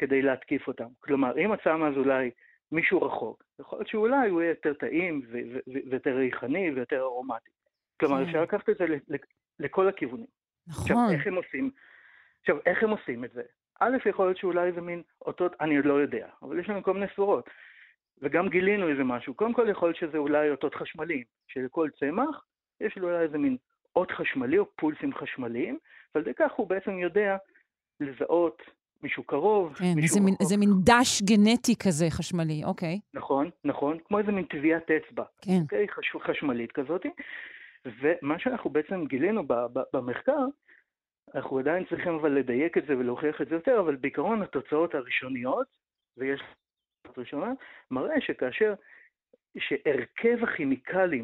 כדי להתקיף אותם. כלומר, אם את שמה אז אולי מישהו רחוק, יכול להיות שאולי הוא יהיה יותר טעים ויותר ריחני ויותר ארומטי. כלומר, אפשר לקחת את זה לכל הכיוונים. נכון. עכשיו, איך הם עושים? עכשיו, איך הם עושים את זה? א', יכול להיות שאולי זה מין אותות, אני עוד לא יודע, אבל יש לנו כל מיני סבורות. וגם גילינו איזה משהו. קודם כל יכול להיות שזה אולי אותות חשמליים, שלכל צמח יש לו אולי איזה מין אות חשמלי או פולסים חשמליים, ועל זה כך הוא בעצם יודע לזהות מישהו קרוב, כן, מישהו איזה מין, רחוק. איזה מין דש גנטי כזה חשמלי, אוקיי. נכון, נכון, כמו איזה מין טביעת אצבע. כן. אוקיי, חש, חשמלית כזאת. ומה שאנחנו בעצם גילינו ב, ב, במחקר, אנחנו עדיין צריכים אבל לדייק את זה ולהוכיח את זה יותר, אבל בעיקרון התוצאות הראשוניות, ויש ראשונה, מראה שכאשר, שהרכב הכימיקלים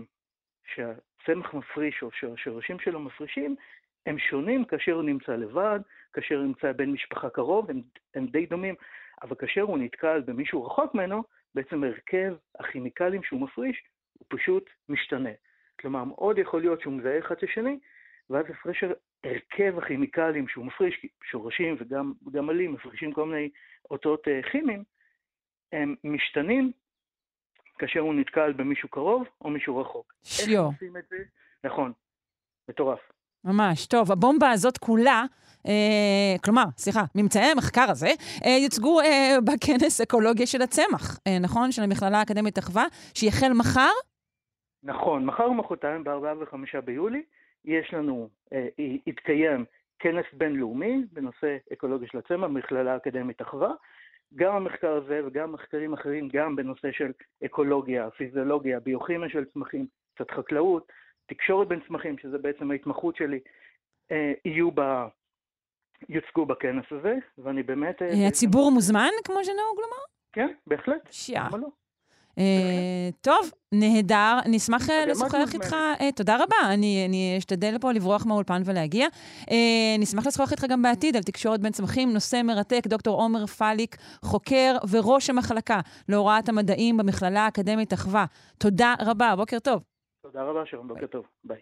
שהצמח מפריש או שהשורשים שלו מפרישים, הם שונים כאשר הוא נמצא לבד, כאשר הוא נמצא בין משפחה קרוב, הם, הם די דומים, אבל כאשר הוא נתקל במישהו רחוק ממנו, בעצם הרכב הכימיקלים שהוא מפריש הוא פשוט משתנה. כלומר, מאוד יכול להיות שהוא מזהה אחד לשני, ואז הפרש הרכב הכימיקלים שהוא מפריש, שורשים וגם גם עלים מפרישים כל מיני אותות כימיים, הם משתנים כאשר הוא נתקל במישהו קרוב או מישהו רחוק. שיו. איך עושים את זה? נכון, מטורף. ממש. טוב, הבומבה הזאת כולה, אה, כלומר, סליחה, ממצאי המחקר הזה, אה, יוצגו אה, בכנס אקולוגיה של הצמח, אה, נכון? של המכללה האקדמית אחווה, שיחל מחר? נכון, מחר ומחרתיים, ב-ארבעה וחמישה ביולי, יש לנו, אה, יתקיים כנס בינלאומי בנושא אקולוגיה של הצמח, מכללה האקדמית אחווה, גם המחקר הזה וגם מחקרים אחרים, גם בנושא של אקולוגיה, פיזיולוגיה, ביוכימיה של צמחים, קצת חקלאות, תקשורת בין צמחים, שזה בעצם ההתמחות שלי, אה, יהיו ב... יוצגו בכנס הזה, ואני באמת... אה, הציבור בעצם... מוזמן, כמו שנהוג לומר? כן, בהחלט. שיעה. למה לא? אה, טוב, נהדר. נשמח לשוחח איתך, אה, תודה רבה, אני, אני אשתדל פה לברוח מהאולפן ולהגיע. אה, נשמח לשוחח איתך גם בעתיד על תקשורת בין צמחים, נושא מרתק, דוקטור עומר פליק, חוקר וראש המחלקה להוראת המדעים במכללה האקדמית אחווה. תודה רבה, בוקר טוב. תודה רבה, שרון, בוקר טוב, ביי.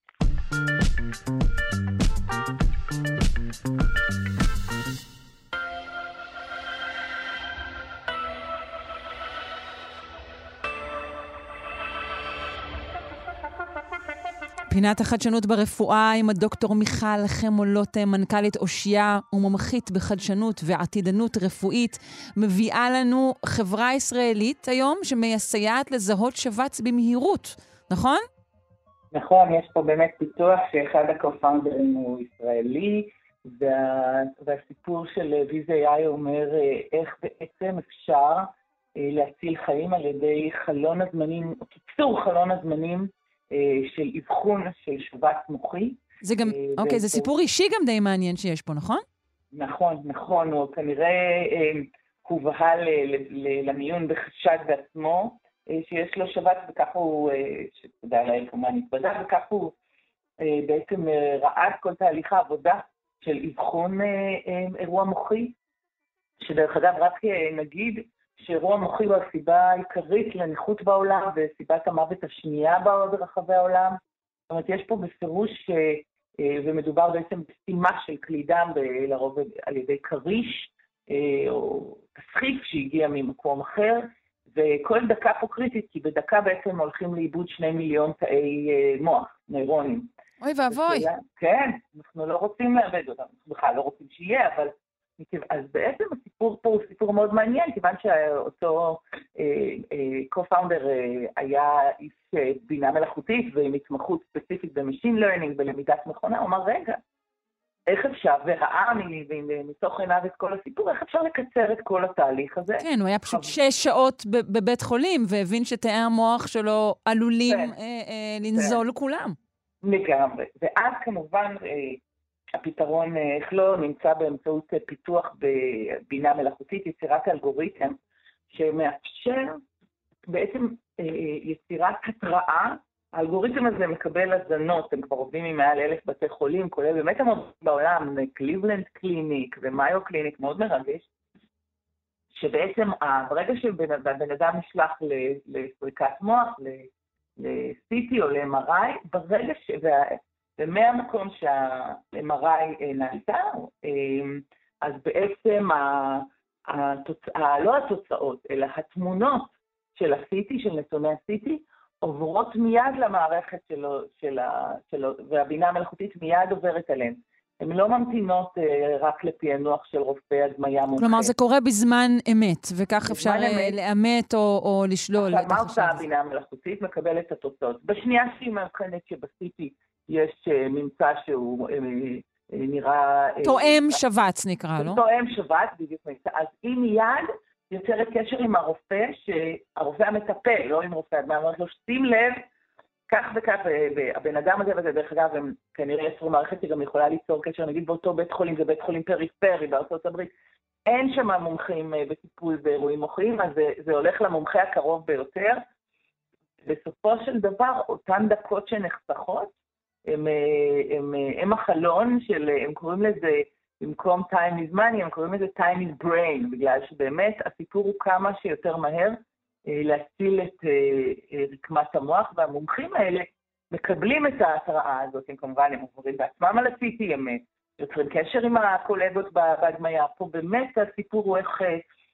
פינת החדשנות ברפואה עם הדוקטור מיכל חמולוט, מנכ"לית אושיה ומומחית בחדשנות ועתידנות רפואית, מביאה לנו חברה ישראלית היום שמסייעת לזהות שבץ במהירות, נכון? נכון, יש פה באמת פיתוח שאחד הקו-פאונדרים הוא ישראלי, וה... והסיפור של ויז איי איי אומר איך בעצם אפשר להציל חיים על ידי חלון הזמנים, או קיצור חלון הזמנים, של אבחון של שבץ מוחי. זה גם, אוקיי, זה סיפור אישי גם די מעניין שיש פה, נכון? נכון, נכון, הוא כנראה הובהל למיון בחשד בעצמו, שיש לו שבץ, וכך הוא, שתדע להם כמובן התבדק, וכך הוא בעצם ראה את כל תהליך העבודה של אבחון אירוע מוחי, שדרך אגב רק נגיד, שאירוע מוחי הוא הסיבה העיקרית לנכות בעולם, וסיבת המוות השנייה ברחבי העולם. זאת אומרת, יש פה בפירוש, ומדובר בעצם בשימה של כלי דם, לרוב על ידי קריש, או תסחיף שהגיע ממקום אחר, וכל דקה פה קריטית, כי בדקה בעצם הולכים לאיבוד שני מיליון תאי מוח, נוירונים. אוי ואבוי. כן, אנחנו לא רוצים לאבד אותם, אנחנו בכלל לא רוצים שיהיה, אבל... אז בעצם הסיפור פה הוא סיפור מאוד מעניין, כיוון שאותו co-founder היה איש בינה מלאכותית ועם התמחות ספציפית במשין לרנינג, בלמידת מכונה, הוא אמר, רגע, איך אפשר, וראה מתוך עיניו את כל הסיפור, איך אפשר לקצר את כל התהליך הזה? כן, הוא היה פשוט שש שעות בבית חולים, והבין שתאי המוח שלו עלולים לנזול לכולם. לגמרי, ואז כמובן... הפתרון, איך לא, נמצא באמצעות פיתוח בבינה מלאכותית, יצירת אלגוריתם, שמאפשר בעצם יצירת התראה. האלגוריתם הזה מקבל הזנות, הם כבר עובדים עם מעל אלף בתי חולים, כולל באמת המון בעולם, קליבלנד קליניק ומיו קליניק, מאוד מרגש, שבעצם ברגע שבן אדם נשלח לסריקת מוח, ל-סי טי או ל-אם אר איי, ברגע ש... ומהמקום שה-אם אר איי נעשה, אז בעצם התוצאה, לא התוצאות, אלא התמונות של ה-סי טי, של נתוני ה-סי טי, עוברות מיד למערכת שלו, של ה, שלו, והבינה המלאכותית מיד עוברת עליהן. הן לא ממתינות uh, רק לפענוח של רופא הדמיה מומחה. כלומר, זה קורה בזמן אמת, וכך אפשר אמת. לאמת או, או לשלול את החשד. עכשיו, מה הבינה המלאכותית מקבלת את התוצאות. בשנייה שהיא מאבחנת שב-סי טי יש uh, ממצא שהוא uh, uh, נראה... תואם uh, שבץ נקרא, לא? תואם שבץ, בדיוק ממצא. אז היא מיד יוצרת קשר עם הרופא, שהרופא המטפל, לא עם רופא הדמיה, אומרת לו, שים לב, כך וכך, והבן אדם הזה וזה, דרך אגב, הם כנראה יצרו מערכת שגם יכולה ליצור קשר, נגיד באותו בית חולים, זה בית חולים פריפרי בארצות הברית, אין שם מומחים בטיפול באירועים מוחיים, אז זה, זה הולך למומחה הקרוב ביותר. בסופו של דבר, אותן דקות שנחסכות, הם, הם, הם החלון של, הם קוראים לזה, במקום time is money, הם קוראים לזה time is brain, בגלל שבאמת הסיפור הוא כמה שיותר מהר, להציל את רקמת המוח, והמומחים האלה מקבלים את ההתראה הזאת, הם כמובן הם עוברים בעצמם על ה-סי טי, הם יוצרים קשר עם הקולגות בהדמיה, פה באמת הסיפור הוא איך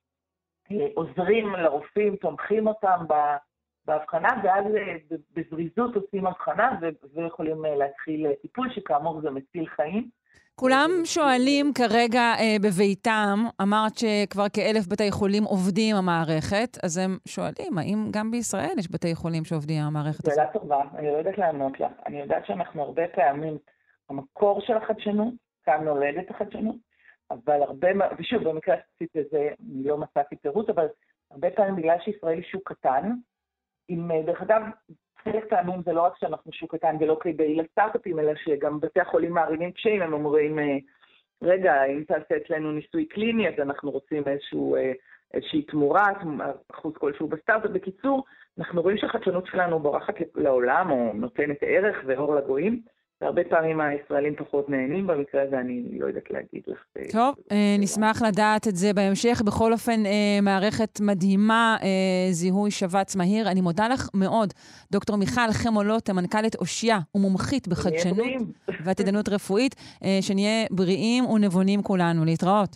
עוזרים לרופאים, תומכים אותם בהבחנה, ואז בזריזות עושים הבחנה, ויכולים להתחיל טיפול שכאמור זה מציל חיים. כולם שואלים כרגע אה, בביתם, אמרת שכבר כאלף בתי חולים עובדים המערכת, אז הם שואלים, האם גם בישראל יש בתי חולים שעובדים המערכת הזאת? שאלה טובה, אני לא יודעת לענות לך. אני יודעת שאנחנו הרבה פעמים, המקור של החדשנות, כאן נולדת החדשנות, אבל הרבה, ושוב, במקרה הספציפי הזה, אני לא מצאתי פירוט, אבל הרבה פעמים בגלל שישראל היא שוק קטן, עם, דרך אגב, חלק פעמים זה לא רק שאנחנו שוק קטן ולא כדי לסטארט-אפים, אלא שגם בתי החולים מערימים קשיים, הם אומרים, רגע, אם תעשה אצלנו ניסוי קליני, אז אנחנו רוצים איזשהו, איזושהי תמורה, אחוז כלשהו בסטארט-אפ. בקיצור, אנחנו רואים שהחדשנות שלנו בורחת לעולם, או נותנת ערך ואור לגויים, והרבה פעמים הישראלים פחות נהנים, במקרה הזה אני לא יודעת להגיד לך. טוב, נשמח לדעת את זה בהמשך. בכל אופן, מערכת מדהימה, זיהוי שבץ מהיר. אני מודה לך מאוד, דוקטור מיכל חמולות, המנכ"לית אושיה ומומחית בחדשנות ועתידנות רפואית, שנהיה בריאים ונבונים כולנו. להתראות.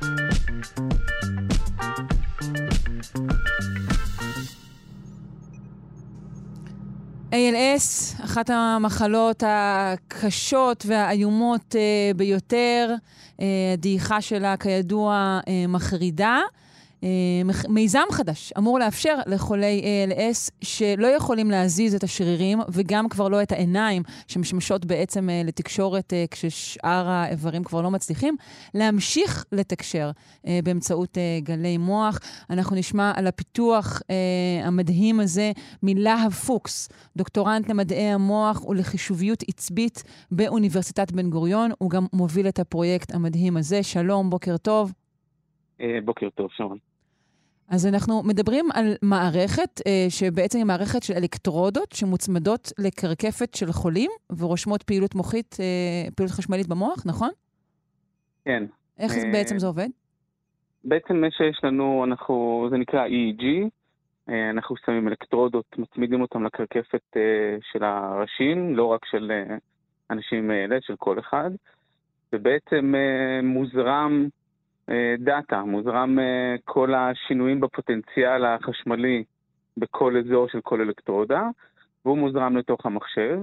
איי אל אס, אחת המחלות הקשות והאיומות ביותר, הדעיכה שלה כידוע מחרידה. מיזם חדש אמור לאפשר לחולי איי אל אס שלא יכולים להזיז את השרירים וגם כבר לא את העיניים שמשמשות בעצם לתקשורת כששאר האיברים כבר לא מצליחים, להמשיך לתקשר באמצעות גלי מוח. אנחנו נשמע על הפיתוח המדהים הזה מלהב פוקס, דוקטורנט למדעי המוח ולחישוביות עצבית באוניברסיטת בן גוריון. הוא גם מוביל את הפרויקט המדהים הזה. שלום, בוקר טוב. בוקר טוב, שרון. אז אנחנו מדברים על מערכת שבעצם היא מערכת של אלקטרודות שמוצמדות לקרקפת של חולים ורושמות פעילות מוחית, פעילות חשמלית במוח, נכון? כן. איך בעצם זה עובד? בעצם מה שיש לנו, אנחנו, זה נקרא אי אי ג'י, אנחנו שמים אלקטרודות, מצמידים אותם לקרקפת של הראשים, לא רק של אנשים אלה, של כל אחד, ובעצם מוזרם דאטה, מוזרם כל השינויים בפוטנציאל החשמלי בכל אזור של כל אלקטרודה, והוא מוזרם לתוך המחשב,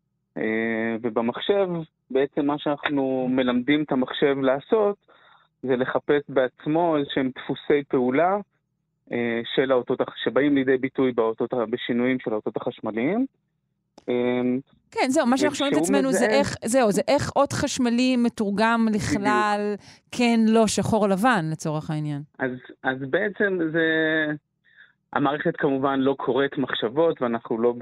ובמחשב בעצם מה שאנחנו מלמדים את המחשב לעשות, זה לחפש בעצמו איזשהם דפוסי פעולה של האותות, שבאים לידי ביטוי באותות, בשינויים של האותות החשמליים. כן, זהו, מה שאנחנו שואלים את עצמנו זה איך, זהו, זה איך אות חשמלי מתורגם לכלל, כן, לא, שחור לבן, לצורך העניין. אז, אז בעצם זה, המערכת כמובן לא קוראת מחשבות, ואנחנו לא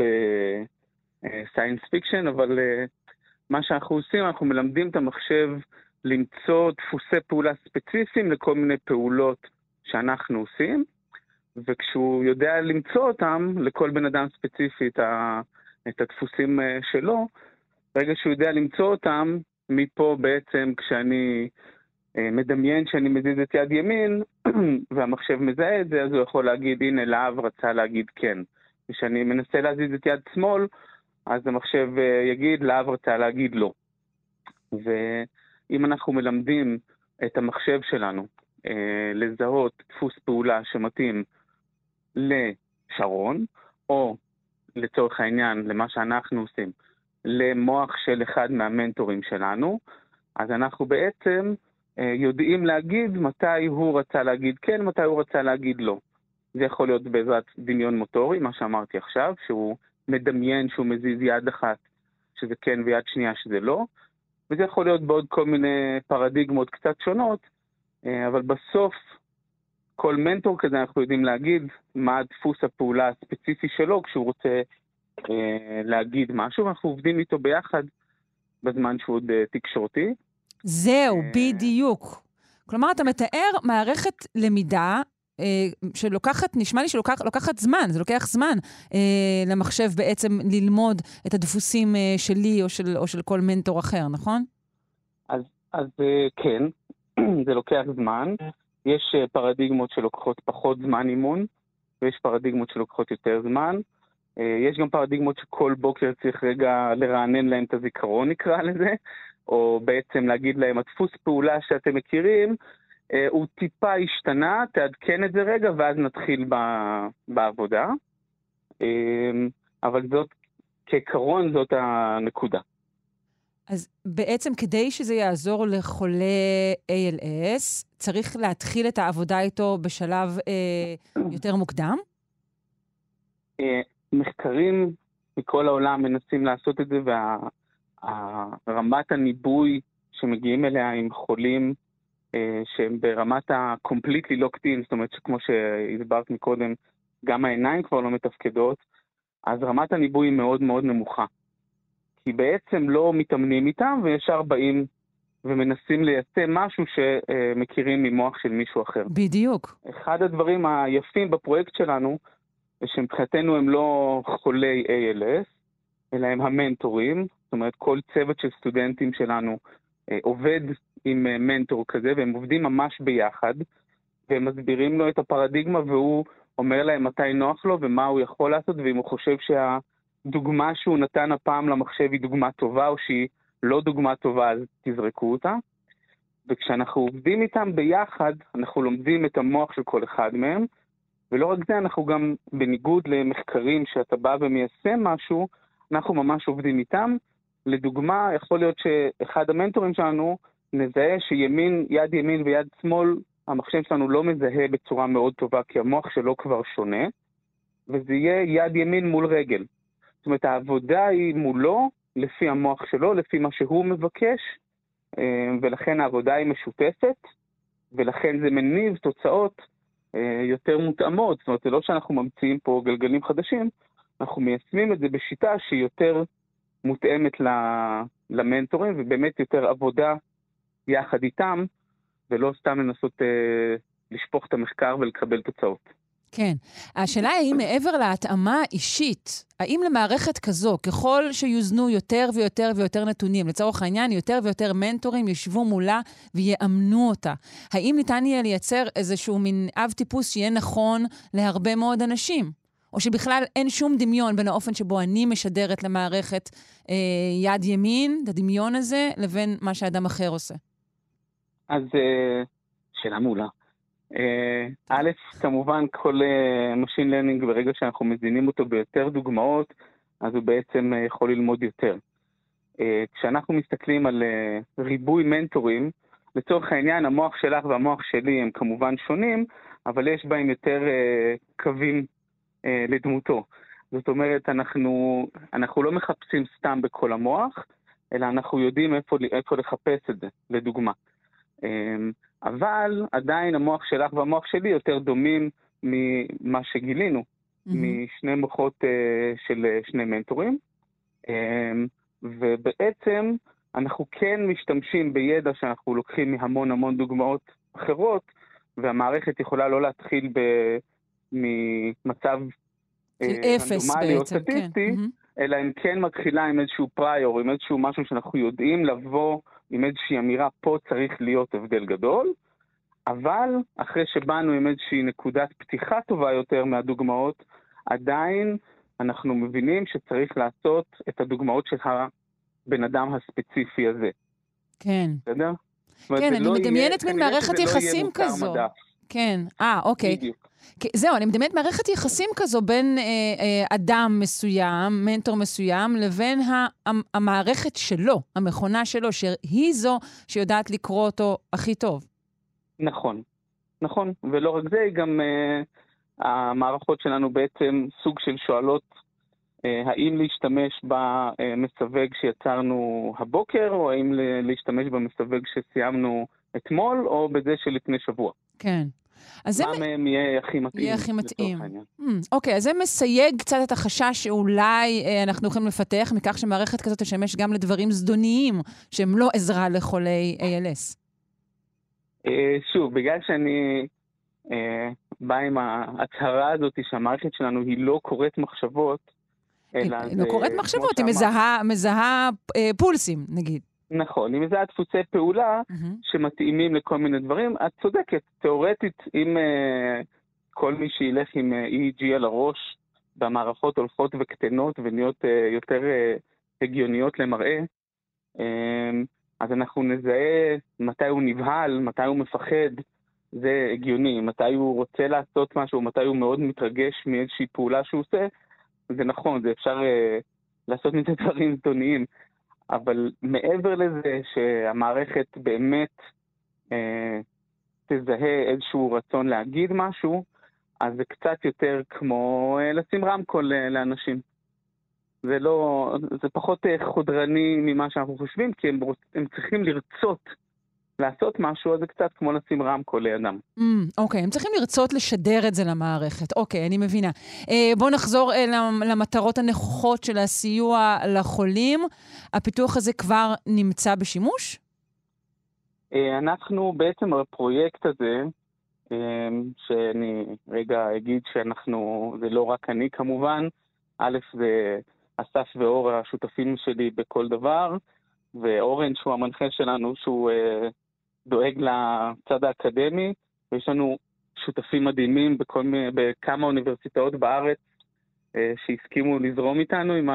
בסיינס פיקשן, אבל מה שאנחנו עושים, אנחנו מלמדים את המחשב למצוא דפוסי פעולה ספציפיים לכל מיני פעולות שאנחנו עושים, וכשהוא יודע למצוא אותם, לכל בן אדם ספציפי את ה... את הדפוסים שלו, ברגע שהוא יודע למצוא אותם, מפה בעצם כשאני מדמיין שאני מזיז את יד ימין, והמחשב מזהה את זה, אז הוא יכול להגיד, הנה, להב רצה להגיד כן. כשאני מנסה להזיז את יד שמאל, אז המחשב יגיד, להב רצה להגיד לא. ואם אנחנו מלמדים את המחשב שלנו אה, לזהות דפוס פעולה שמתאים לשרון, או לצורך העניין, למה שאנחנו עושים, למוח של אחד מהמנטורים שלנו, אז אנחנו בעצם אה, יודעים להגיד מתי הוא רצה להגיד כן, מתי הוא רצה להגיד לא. זה יכול להיות בעזרת דמיון מוטורי, מה שאמרתי עכשיו, שהוא מדמיין שהוא מזיז יד אחת שזה כן ויד שנייה שזה לא, וזה יכול להיות בעוד כל מיני פרדיגמות קצת שונות, אבל בסוף כל מנטור כזה אנחנו יודעים להגיד מה דפוס הפעולה הספציפי שלו כשהוא רוצה אה, להגיד משהו, ואנחנו עובדים איתו ביחד בזמן שהוא עוד אה, תקשורתי. זהו, בדיוק. כלומר, אתה מתאר מערכת למידה שלוקחת, נשמע לי שלוקחת זמן, זה לוקח זמן אה, למחשב בעצם ללמוד את הדפוסים אה, שלי או של, או של כל מנטור אחר, נכון? אז, אז אה, כן, זה לוקח זמן. יש אה, פרדיגמות שלוקחות פחות זמן אימון, ויש פרדיגמות שלוקחות יותר זמן. אה, יש גם פרדיגמות שכל בוקר צריך רגע לרענן להם את הזיכרון, נקרא לזה, או בעצם להגיד להם, הדפוס פעולה שאתם מכירים, הוא טיפה השתנה, תעדכן את זה רגע, ואז נתחיל בעבודה. אבל זאת, כעיקרון, זאת הנקודה. אז בעצם כדי שזה יעזור לחולה איי אל אס, צריך להתחיל את העבודה איתו בשלב אה, יותר מוקדם? מחקרים מכל העולם מנסים לעשות את זה, והרמת הניבוי שמגיעים אליה עם חולים, שהם ברמת ה-completely locked in, זאת אומרת שכמו שהסברת מקודם, גם העיניים כבר לא מתפקדות, אז רמת הניבוי היא מאוד מאוד נמוכה. כי בעצם לא מתאמנים איתם, וישר באים ומנסים לייצא משהו שמכירים ממוח של מישהו אחר. בדיוק. אחד הדברים היפים בפרויקט שלנו, שמבחינתנו הם לא חולי איי אל אס, אלא הם המנטורים, זאת אומרת כל צוות של סטודנטים שלנו עובד עם מנטור כזה, והם עובדים ממש ביחד, והם מסבירים לו את הפרדיגמה, והוא אומר להם מתי נוח לו, ומה הוא יכול לעשות, ואם הוא חושב שהדוגמה שהוא נתן הפעם למחשב היא דוגמה טובה, או שהיא לא דוגמה טובה, אז תזרקו אותה. וכשאנחנו עובדים איתם ביחד, אנחנו לומדים את המוח של כל אחד מהם, ולא רק זה, אנחנו גם, בניגוד למחקרים שאתה בא ומיישם משהו, אנחנו ממש עובדים איתם. לדוגמה, יכול להיות שאחד המנטורים שלנו נזהה שימין, יד ימין ויד שמאל, המחשב שלנו לא מזהה בצורה מאוד טובה, כי המוח שלו כבר שונה, וזה יהיה יד ימין מול רגל. זאת אומרת, העבודה היא מולו, לפי המוח שלו, לפי מה שהוא מבקש, ולכן העבודה היא משותפת, ולכן זה מניב תוצאות יותר מותאמות. זאת אומרת, זה לא שאנחנו ממציאים פה גלגלים חדשים, אנחנו מיישמים את זה בשיטה שהיא יותר מותאמת למנטורים, ובאמת יותר עבודה יחד איתם, ולא סתם לנסות אה, לשפוך את המחקר ולקבל תוצאות. כן. השאלה היא, מעבר להתאמה אישית, האם למערכת כזו, ככל שיוזנו יותר ויותר ויותר נתונים, לצורך העניין, יותר ויותר מנטורים ישבו מולה ויאמנו אותה, האם ניתן יהיה לייצר איזשהו מין אב טיפוס שיהיה נכון להרבה מאוד אנשים? או שבכלל אין שום דמיון בין האופן שבו אני משדרת למערכת אה, יד ימין, את הדמיון הזה, לבין מה שאדם אחר עושה? אז אה, שאלה מעולה. אה, א', כמובן כל אה, Machine Learning, ברגע שאנחנו מזינים אותו ביותר דוגמאות, אז הוא בעצם אה, יכול ללמוד יותר. אה, כשאנחנו מסתכלים על אה, ריבוי מנטורים, לצורך העניין, המוח שלך והמוח שלי הם כמובן שונים, אבל יש בהם יותר אה, קווים לדמותו. זאת אומרת, אנחנו, אנחנו לא מחפשים סתם בכל המוח, אלא אנחנו יודעים איפה, איפה לחפש את זה, לדוגמה. אבל עדיין המוח שלך והמוח שלי יותר דומים ממה שגילינו, mm-hmm. משני מוחות של שני מנטורים. ובעצם אנחנו כן משתמשים בידע שאנחנו לוקחים מהמון המון דוגמאות אחרות, והמערכת יכולה לא להתחיל ב... ממצב רנדומלי או סטטיסטי, אלא אם כן מתחילה עם איזשהו פריור, עם איזשהו משהו שאנחנו יודעים לבוא עם איזושהי אמירה, פה צריך להיות הבדל גדול, אבל אחרי שבאנו עם איזושהי נקודת פתיחה טובה יותר מהדוגמאות, עדיין אנחנו מבינים שצריך לעשות את הדוגמאות של הבן אדם הספציפי הזה. כן. בסדר? כן, אני מדמיינת מין מערכת יחסים כזו. כן, אה, אוקיי. בדיוק. זהו, אני מדמיינת מערכת יחסים כזו בין אה, אה, אדם מסוים, מנטור מסוים, לבין המערכת שלו, המכונה שלו, שהיא זו שיודעת לקרוא אותו הכי טוב. נכון, נכון. ולא רק זה, גם אה, המערכות שלנו בעצם סוג של שואלות, אה, האם להשתמש במסווג שיצרנו הבוקר, או האם להשתמש במסווג שסיימנו אתמול, או בזה שלפני שבוע. כן. מה מהם יהיה הכי מתאים? יהיה הכי מתאים. אוקיי, אז זה מסייג קצת את החשש שאולי אנחנו יכולים לפתח מכך שמערכת כזאת תשמש גם לדברים זדוניים, שהם לא עזרה לחולי איי אל אס. שוב, בגלל שאני בא עם ההצהרה הזאת שהמערכת שלנו היא לא קוראת מחשבות, אלא זה... לא קוראת מחשבות, היא מזהה פולסים, נגיד. נכון, אם זה דפוסי פעולה mm-hmm. שמתאימים לכל מיני דברים, את צודקת. תיאורטית, אם uh, כל מי שילך עם uh, אי אי ג'י על הראש, במערכות הולכות וקטנות ונהיות uh, יותר uh, הגיוניות למראה, uh, אז אנחנו נזהה מתי הוא נבהל, מתי הוא מפחד, זה הגיוני. מתי הוא רוצה לעשות משהו, מתי הוא מאוד מתרגש מאיזושהי פעולה שהוא עושה, זה נכון, זה אפשר uh, לעשות מזה דברים זדוניים. אבל מעבר לזה שהמערכת באמת אה, תזהה איזשהו רצון להגיד משהו, אז זה קצת יותר כמו אה, לשים רמקול אה, לאנשים. זה לא, זה פחות אה, חודרני ממה שאנחנו חושבים, כי הם, הם צריכים לרצות לעשות משהו, אז זה קצת כמו לשים רמקול לאדם. Mm, אוקיי, הם צריכים לרצות לשדר את זה למערכת. אוקיי, אני מבינה. אה, בואו נחזור אה, למטרות הנכוחות של הסיוע לחולים. הפיתוח הזה כבר נמצא בשימוש? אה, אנחנו בעצם הפרויקט הזה, אה, שאני רגע אגיד שאנחנו, זה לא רק אני כמובן, א' זה אסף ואור השותפים שלי בכל דבר, ואורן שהוא המנחה שלנו, שהוא אה, דואג לצד האקדמי, ויש לנו שותפים מדהימים בכל, בכמה אוניברסיטאות בארץ אה, שהסכימו לזרום איתנו עם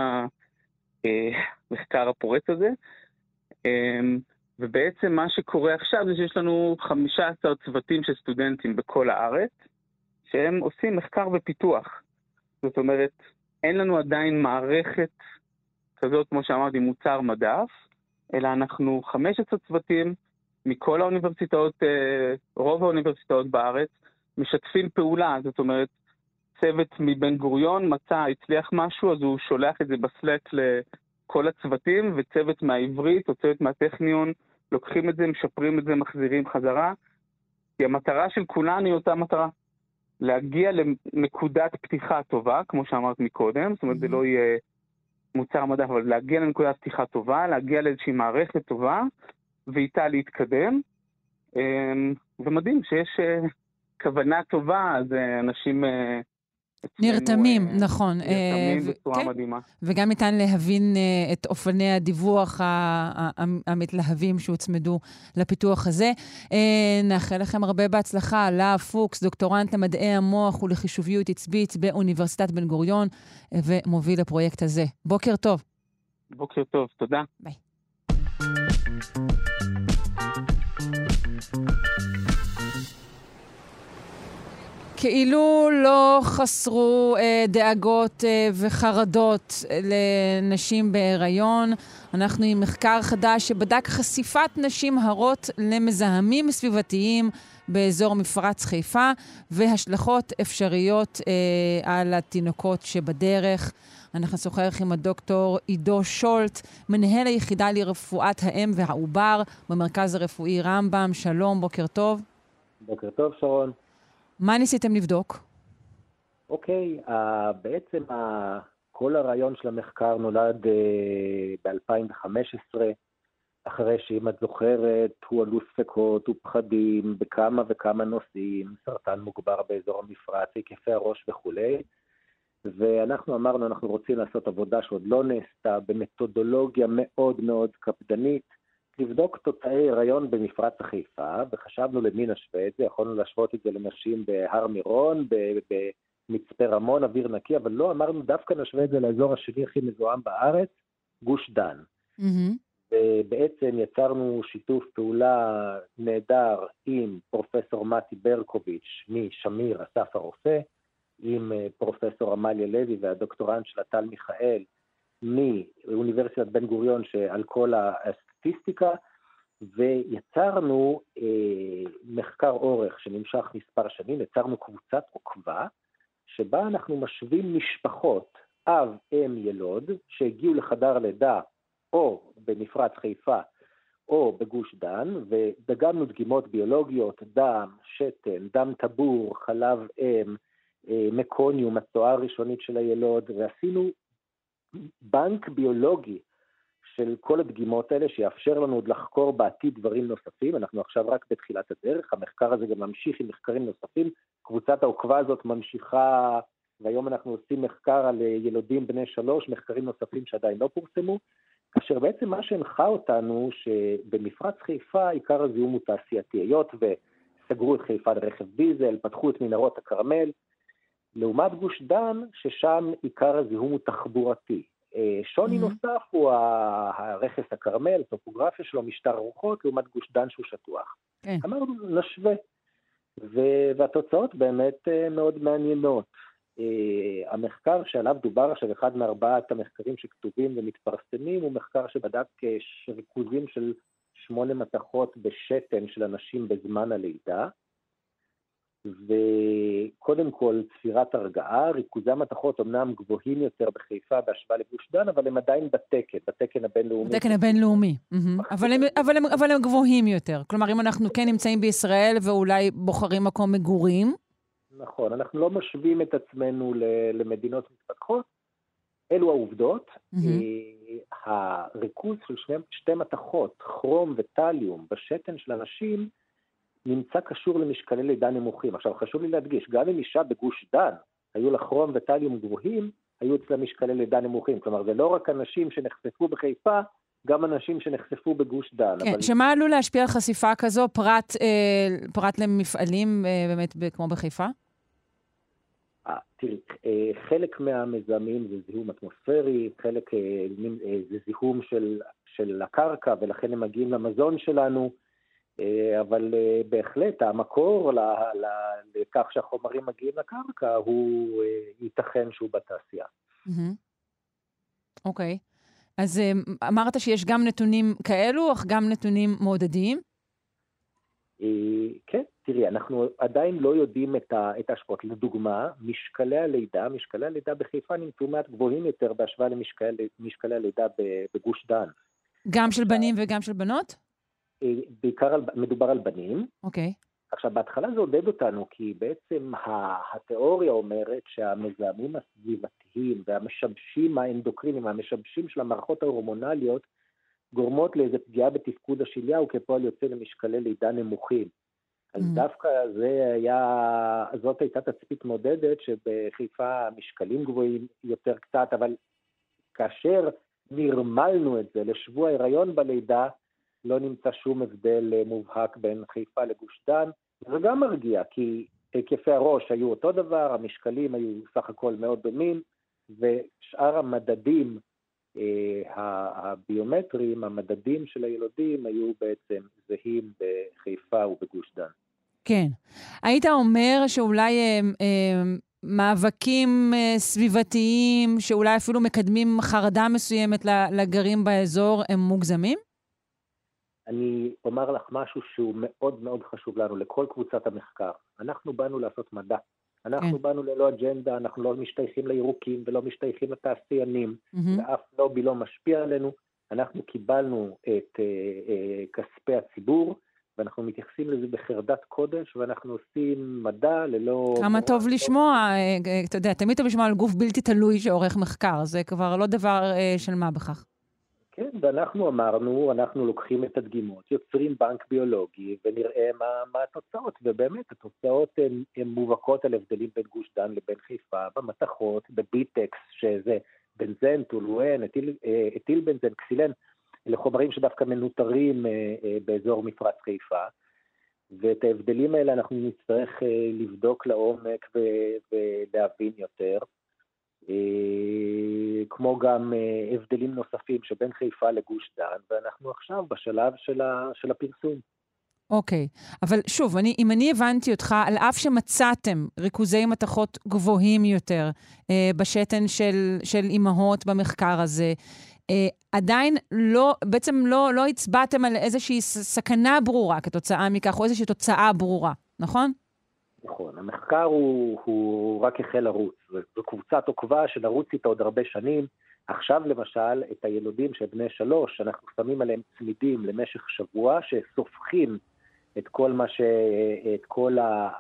המחקר הפורץ הזה. אה, ובעצם מה שקורה עכשיו זה שיש לנו חמישה עשר צוותים של סטודנטים בכל הארץ, שהם עושים מחקר ופיתוח. זאת אומרת, אין לנו עדיין מערכת כזאת, כמו שאמרתי, מוצר מדף, אלא אנחנו חמישה עשר צוותים מכל האוניברסיטאות, רוב האוניברסיטאות בארץ, משתפים פעולה. זאת אומרת, צוות מבן גוריון מצא, הצליח משהו, אז הוא שולח את זה בסלק לכל הצוותים, וצוות מהעברית או צוות מהטכניון, לוקחים את זה, משפרים את זה, מחזירים חזרה. כי המטרה של כולנו היא אותה מטרה. להגיע לנקודת פתיחה טובה, כמו שאמרת מקודם, זאת אומרת, זה לא יהיה מוצר מדף, אבל להגיע לנקודת פתיחה טובה, להגיע לאיזושהי מערכת טובה, ואיתה להתקדם. ומדהים שיש כוונה טובה, אז אנשים נרתמים, נכון. נרתמים בצורה מדהימה. וגם ניתן להבין את אופני הדיווח המתלהבים שהוצמדו לפיתוח הזה. נאחל לכם הרבה בהצלחה. לה פוקס, דוקטורנט למדעי המוח ולחישוביות עצבית באוניברסיטת בן גוריון, ומוביל לפרויקט הזה. בוקר טוב. בוקר טוב, תודה. ביי. כאילו לא חסרו אה, דאגות אה, וחרדות לנשים בהיריון. אנחנו עם מחקר חדש שבדק חשיפת נשים הרות למזהמים סביבתיים באזור מפרץ חיפה, והשלכות אפשריות אה, על התינוקות שבדרך. אנחנו נשוחח עם הדוקטור עידו שולט, מנהל היחידה לרפואת האם והעובר במרכז הרפואי רמב"ם. שלום, בוקר טוב. בוקר טוב, שרון. מה ניסיתם לבדוק? אוקיי, uh, בעצם uh, כל הרעיון של המחקר נולד uh, ב-אלפיים וחמש עשרה, אחרי שאם את זוכרת, הועלו ספקות ופחדים בכמה וכמה נושאים, סרטן מוגבר באזור המפרץ, היקפי הראש וכו'. ואנחנו אמרנו, אנחנו רוצים לעשות עבודה שעוד לא נעשתה, במתודולוגיה מאוד מאוד קפדנית, לבדוק תוצאי הריון במפרץ חיפה, וחשבנו למי נשווה את זה, יכולנו להשוות את זה לנשים בהר מירון, במצפה רמון, אוויר נקי, אבל לא אמרנו דווקא נשווה את זה לאזור השני הכי מזוהם בארץ, גוש דן. Mm-hmm. ובעצם יצרנו שיתוף פעולה נהדר עם פרופסור מתי ברקוביץ' משמיר, אסף הרופא, עם פרופסור עמליה לוי והדוקטורנט של טל מיכאל מאוניברסיטת בן גוריון שעל כל הסטטיסטיקה, ויצרנו אה, מחקר אורך שנמשך מספר שנים, יצרנו קבוצת עוקבה, שבה אנחנו משווים משפחות, אב, אם, ילוד, שהגיעו לחדר לידה, או במפרץ חיפה, או בגוש דן, ודגמנו דגימות ביולוגיות, דם, שתן, דם טבור, חלב אם, מקוניום, התנועה הראשונית של הילוד, ועשינו בנק ביולוגי של כל הדגימות האלה, שיאפשר לנו עוד לחקור בעתיד דברים נוספים. אנחנו עכשיו רק בתחילת הדרך, המחקר הזה גם ממשיך עם מחקרים נוספים, קבוצת העוקבה הזאת ממשיכה, והיום אנחנו עושים מחקר על ילודים בני שלוש, מחקרים נוספים שעדיין לא פורסמו, כאשר בעצם מה שהנחה אותנו, שבמפרץ חיפה עיקר הזיהום הוא תעשייתי, היות וסגרו את חיפה לרכב דיזל, פתחו את מנהרות הכרמל, לעומת גוש דן, ששם עיקר הזיהום הוא תחבורתי. שוני נוסף הוא הרכס הכרמל, טופוגרפיה שלו, משטר רוחות, לעומת גוש דן שהוא שטוח. אמרנו, נשווה. והתוצאות באמת מאוד מעניינות. המחקר שעליו דובר עכשיו, אחד מארבעת המחקרים שכתובים ומתפרסמים, הוא מחקר שבדק ריכוזים של שמונה מתכות בשתן של אנשים בזמן הלידה, וקודם כל צפירת הרגעה, ריכוזי המתכות אמנם גבוהים יותר בחיפה בהשוואה לגוש דן, אבל הם עדיין בתקן, בתקן הבינלאומי. בתקן הבינלאומי, אבל הם, אבל הם, אבל הם גבוהים יותר. כלומר, אם אנחנו כן נמצאים בישראל ואולי בוחרים מקום מגורים. נכון, אנחנו לא משווים את עצמנו למדינות מתפתחות, אלו העובדות. הריכוז של שני, שתי מתכות, כרום וטליום, בשתן של אנשים, נמצא קשור למשקלי לידה נמוכים. עכשיו, חשוב לי להדגיש, גם אם אישה בגוש דן, היו לה כרום וטליום גבוהים, היו אצלה משקלי לידה נמוכים. כלומר, זה לא רק אנשים שנחשפו בחיפה, גם אנשים שנחשפו בגוש דן. כן, אבל... שמה עלול להשפיע על חשיפה כזו, פרט, אה, פרט למפעלים אה, באמת ב- כמו בחיפה? אה, תראי, אה, חלק מהמזהמים זה זיהום אטמוספרי, חלק אה, אה, זה זיהום של, של הקרקע, ולכן הם מגיעים למזון שלנו, אבל בהחלט המקור לכך שהחומרים מגיעים לקרקע הוא ייתכן שהוא בתעשייה. אוקיי. אז אמרת שיש גם נתונים כאלו, אך גם נתונים מעודדים? כן, תראי, אנחנו עדיין לא יודעים את ההשפעות. לדוגמה, משקלי הלידה, משקלי הלידה בחיפה נמצאו מעט גבוהים יותר בהשוואה למשקלי הלידה בגוש דן. גם של בנים וגם של בנות? בעיקר על, מדובר על בנים. אוקיי. עכשיו, בהתחלה זה עודד אותנו, כי בעצם התיאוריה אומרת שהמזהמים הסביבתיים והמשבשים האנדוקרינים, המשבשים של המערכות ההורמונליות, גורמות לאיזו פגיעה בתפקוד השליה, וכפועל יוצא למשקלי לידה נמוכים. אז mm-hmm. דווקא זה היה, זאת הייתה תצפית מודדת, שבחיפה משקלים גבוהים יותר קצת, אבל כאשר נרמלנו את זה לשבוע הריון בלידה, לא נמצא שום הבדל מובהק בין חיפה לגוש דן. זה גם מרגיע, כי היקפי הראש היו אותו דבר, המשקלים היו סך הכל מאוד דומים, ושאר המדדים אה, הביומטריים, המדדים של הילודים, היו בעצם זהים בחיפה ובגוש דן. כן. היית אומר שאולי אה, אה, מאבקים אה, סביבתיים, שאולי אפילו מקדמים חרדה מסוימת לגרים באזור, הם מוגזמים? אני אומר לך משהו שהוא מאוד מאוד חשוב לנו, לכל קבוצת המחקר. אנחנו באנו לעשות מדע. אנחנו באנו ללא אג'נדה, אנחנו לא משתייכים לירוקים ולא משתייכים לתעשיינים, ואף לובי לא משפיע עלינו. אנחנו קיבלנו את כספי הציבור, ואנחנו מתייחסים לזה בחרדת קודש, ואנחנו עושים מדע ללא... כמה טוב לשמוע, אתה יודע, תמיד טוב לשמוע על גוף בלתי תלוי שעורך מחקר, זה כבר לא דבר של מה בכך. כן, ואנחנו אמרנו, אנחנו לוקחים את הדגימות, יוצרים בנק ביולוגי, ונראה מה, מה התוצאות, ובאמת התוצאות הן, הן מובהקות על הבדלים בין גוש דן לבין חיפה, במתכות, בביטקס, שזה בנזן, טולואן, אתיל, אתיל בנזן, קסילן, אלה חומרים שדווקא מנוטרים באזור מפרץ חיפה, ואת ההבדלים האלה אנחנו נצטרך כמו כמו גם הבדלים נוספים שבין חיפה לגוש דן, ואנחנו עכשיו בשלב של, ה, של הפרסום. אוקיי, אבל שוב, אני, אם אני הבנתי אותך, על אף שמצאתם ריכוזי מתכות גבוהים יותר אה, בשתן של, של אימהות במחקר הזה, אה, עדיין לא, בעצם לא, לא הצבעתם על איזושהי סכנה ברורה כתוצאה מכך, או איזושהי תוצאה ברורה, נכון? נכון, המחקר הוא, הוא רק החל לרוץ, זו קבוצת עוקבה שנרוץ איתה עוד הרבה שנים. עכשיו למשל, את הילודים של בני שלוש, אנחנו שמים עליהם צמידים למשך שבוע, שסופחים את כל מה ש... את כל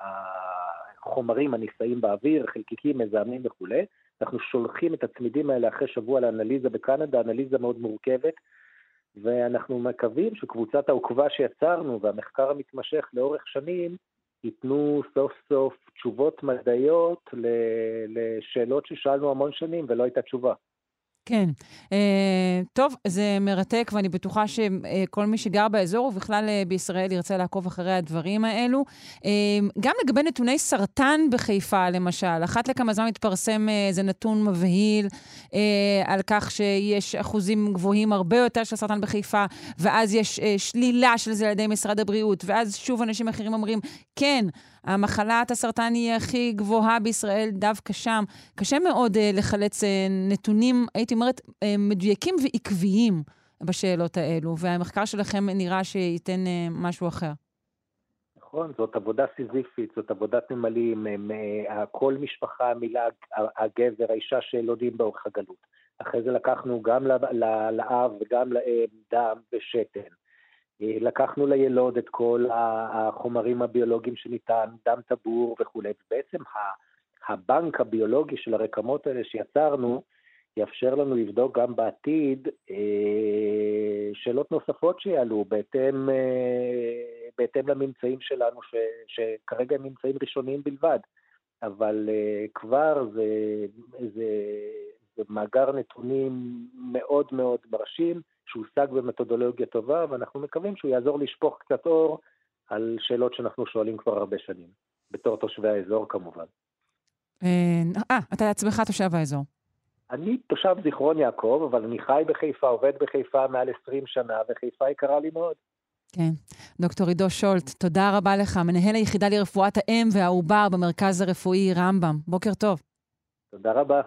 החומרים הנישאים באוויר, חלקיקים, מזהמים וכו'. אנחנו שולחים את הצמידים האלה אחרי שבוע לאנליזה בקנדה, אנליזה מאוד מורכבת, ואנחנו מקווים שקבוצת העוקבה שיצרנו, והמחקר המתמשך לאורך שנים, ייתנו סוף סוף תשובות מדעיות לשאלות ששאלנו המון שנים ולא הייתה תשובה. כן. אה, טוב, זה מרתק, ואני בטוחה שכל מי שגר באזור ובכלל בישראל ירצה לעקוב אחרי הדברים האלו. אה, גם לגבי נתוני סרטן בחיפה, למשל, אחת לכמה זמן מתפרסם איזה נתון מבהיל אה, על כך שיש אחוזים גבוהים הרבה יותר של סרטן בחיפה, ואז יש אה, שלילה של זה על ידי משרד הבריאות, ואז שוב אנשים אחרים אומרים, כן, המחלת הסרטן היא הכי גבוהה בישראל דווקא שם. קשה מאוד uh, לחלץ uh, נתונים, הייתי אומרת, uh, מדויקים ועקביים בשאלות האלו, והמחקר שלכם נראה שייתן uh, משהו אחר. נכון, זאת עבודה סיזיפית, זאת עבודת נמלים, כל משפחה, המילה, הגבר, האישה שלודים באורך הגלות. אחרי זה לקחנו גם לאב וגם לאם דם ושתן. לקחנו לילוד את כל החומרים הביולוגיים שניתן, דם טבור וכו'. בעצם הבנק הביולוגי של הרקמות האלה שיצרנו, יאפשר לנו לבדוק גם בעתיד שאלות נוספות שיעלו, בהתאם, בהתאם לממצאים שלנו, ש, שכרגע הם ממצאים ראשוניים בלבד. אבל כבר זה, זה, זה מאגר נתונים מאוד מאוד מרשים, שהושג במתודולוגיה טובה, ואנחנו מקווים שהוא יעזור לשפוך קצת אור על שאלות שאנחנו שואלים כבר הרבה שנים, בתור תושבי האזור כמובן. אה, אתה עצמך תושב האזור. אני תושב זיכרון יעקב, אבל אני חי בחיפה, עובד בחיפה מעל עשרים שנה, וחיפה יקרה לי מאוד. כן. דוקטור עידו שולט, תודה רבה לך, מנהל היחידה לרפואת האם והעובר במרכז הרפואי רמב"ם. בוקר טוב. תודה רבה.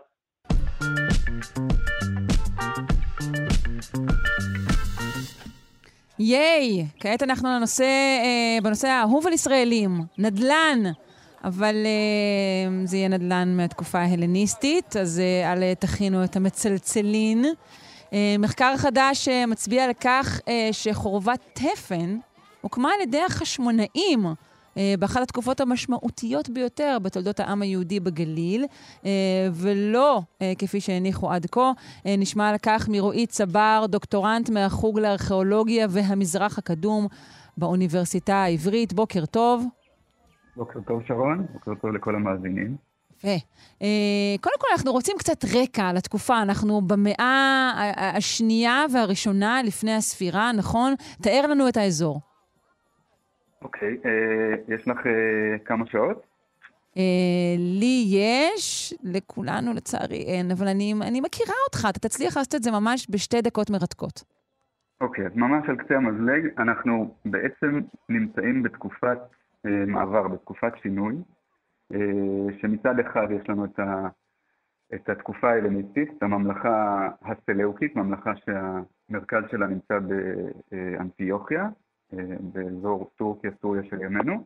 ייי, כעת אנחנו לנושא, אה, בנושא האהוב על ישראלים, נדל"ן, אבל אה, זה יהיה נדל"ן מהתקופה ההלניסטית, אז אה, אל תכינו את המצלצלין. אה, מחקר חדש אה, מצביע על כך אה, שחורבת תפן הוקמה על ידי החשמונאים, באחת התקופות המשמעותיות ביותר בתולדות העם היהודי בגליל, ולא כפי שהניחו עד כה. נשמע על כך מרועי צבר, דוקטורנט מהחוג לארכיאולוגיה והמזרח הקדום באוניברסיטה העברית. בוקר טוב. בוקר טוב שרון, בוקר טוב לכל המאזינים. יפה. קודם כל אנחנו רוצים קצת רקע על התקופה. אנחנו במאה השנייה והראשונה לפני הספירה, נכון? תאר לנו את האזור. אוקיי, יש לך כמה שעות? לי יש, לכולנו לצערי אין, אבל אני מכירה אותך, אתה תצליח לעשות את זה ממש בשתי דקות מרתקות. אוקיי, אז ממש על קצה המזלג, אנחנו בעצם נמצאים בתקופת מעבר, בתקופת שינוי, שמצד אחד יש לנו את התקופה ההלניסטית, את הממלכה הסלאוקית, ממלכה שהמרכז שלה נמצא באנטיוכיה, באזור טורקיה, סוריה של ימינו.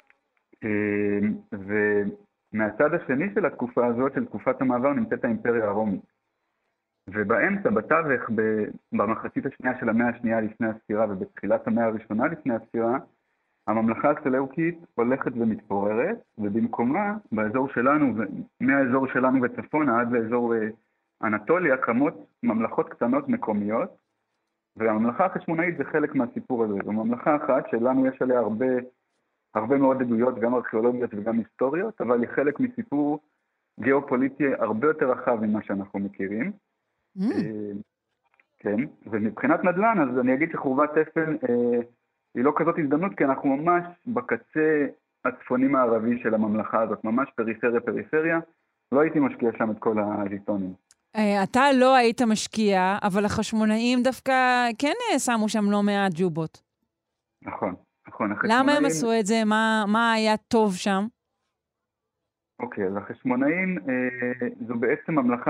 ומהצד השני של התקופה הזאת, של תקופת המעבר, נמצאת האימפריה הרומית. ובאמצע, בתווך, במחצית השנייה של המאה השנייה לפני הספירה ובתחילת המאה הראשונה לפני הספירה, הממלכה הסלאוקית הולכת ומתפוררת, ובמקומה, באזור שלנו, מהאזור שלנו וצפונה עד לאזור אנטוליה, קמות ממלכות קטנות מקומיות, והממלכה החשמונאית זה חלק מהסיפור הזה. זו ממלכה אחת שלנו יש עליה הרבה, הרבה מאוד עדויות, גם ארכיאולוגיות וגם היסטוריות, אבל היא חלק מסיפור גיאופוליטי הרבה יותר רחב ממה שאנחנו מכירים. Mm. כן, ומבחינת נדל"ן, אז אני אגיד שחורבת תפן אה, היא לא כזאת הזדמנות, כי אנחנו ממש בקצה הצפוני מערבי של הממלכה הזאת, ממש פריפריה פריפריה, לא הייתי משקיע שם את כל הזיתונים. אתה לא היית משקיע, אבל החשמונאים דווקא כן שמו שם לא מעט ג'ובות. נכון, נכון. למה הם עשו את זה? מה, מה היה טוב שם? אוקיי, אז החשמונאים אה, זו בעצם ממלכה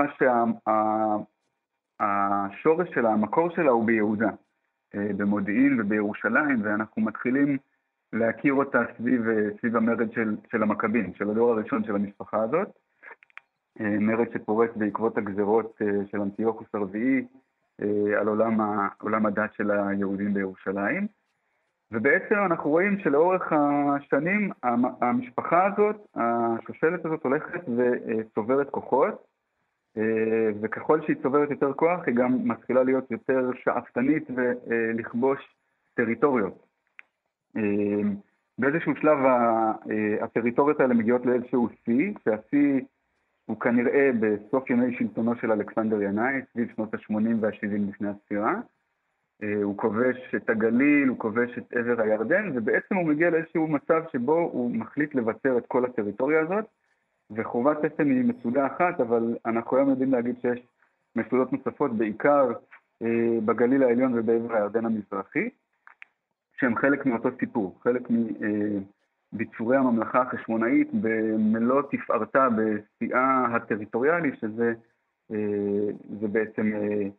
שהשורש שלה, המקור שלה הוא ביהודה, אה, במודיעין ובירושלים, ואנחנו מתחילים להכיר אותה סביב, סביב המרד של, של המכבים, של הדור הראשון של המשפחה הזאת. מרד שפורץ בעקבות הגזרות של אנטיוכוס הרביעי על עולם, ה, עולם הדת של היהודים בירושלים. ובעצם אנחנו רואים שלאורך השנים המשפחה הזאת, השושלת הזאת הולכת וצוברת כוחות, וככל שהיא צוברת יותר כוח היא גם מתחילה להיות יותר שאפתנית ולכבוש טריטוריות. באיזשהו שלב הטריטוריות האלה מגיעות לאיזשהו שיא, שהשיא הוא כנראה בסוף ימי שלטונו של אלכסנדר ינאי, סביב שנות ה-שמונים וה-שבעים לפני הספירה. הוא כובש את הגליל, הוא כובש את עבר הירדן, ובעצם הוא מגיע לאיזשהו מצב שבו הוא מחליט לבצר את כל הטריטוריה הזאת, וחובת אסם היא מצודה אחת, אבל אנחנו היום יודעים להגיד שיש מצודות נוספות, בעיקר בגליל העליון ובעבר הירדן המזרחי, שהם חלק מאותו סיפור, חלק מביצורי הממלכה החשמונאית במלוא תפארתה בשיאה הטריטוריאלי, שזה זה בעצם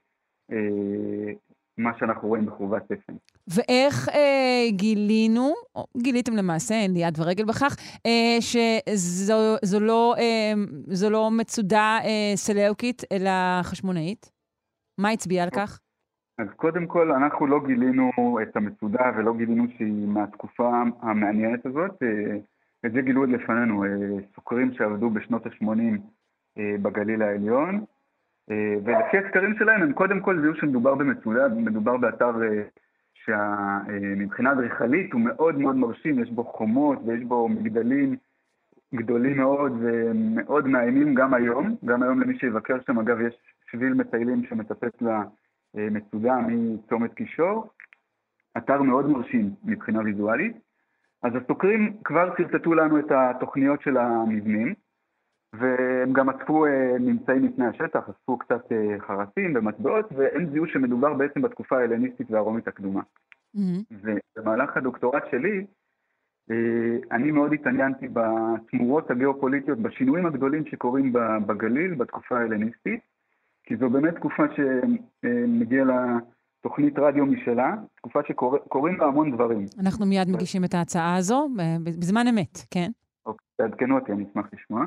מה שאנחנו רואים בחורבת ספן. ואיך אה, גילינו, או גיליתם למעשה, אין לי יד ורגל בכך, אה, שזו זו לא, אה, זו לא מצודה אה, סלאוקית, אלא חשמונאית? מה הצביע על כך? אז קודם כל, אנחנו לא גילינו את המצודה ולא גילינו שהיא מהתקופה המעניינת הזאת. את זה גילו עוד לפנינו, סוקרים שעבדו בשנות ה-שמונים בגליל העליון. ולפי הסקרים שלהם, הם קודם כל זיהו שמדובר במצודה, מדובר באתר שמבחינה אדריכלית הוא מאוד מאוד מרשים, יש בו חומות ויש בו מגדלים גדולים מאוד ומאוד מאיימים גם היום. גם היום למי שיבקר שם, אגב, יש שביל מטיילים שמטפס למצודה מצומת קישור. אתר מאוד מרשים מבחינה ויזואלית. אז הסוקרים כבר סרטטו לנו את התוכניות של המבנים, והם גם אספו ממצאים מפני השטח, אספו קצת חרסים ומטבעות, והם זיהו שמדובר בעצם בתקופה ההלניסטית והרומית הקדומה. Mm-hmm. ובמהלך הדוקטורט שלי, אני מאוד התעניינתי בתמורות הגיאופוליטיות, בשינויים הגדולים שקורים בגליל בתקופה ההלניסטית, כי זו באמת תקופה שמגיעה לתוכנית רדיו משלה, תקופה שקורים בה המון דברים. אנחנו מיד מגישים את ההצעה הזו, בזמן אמת, כן? אוקיי, תעדכנו אותי, אני אשמח לשמוע.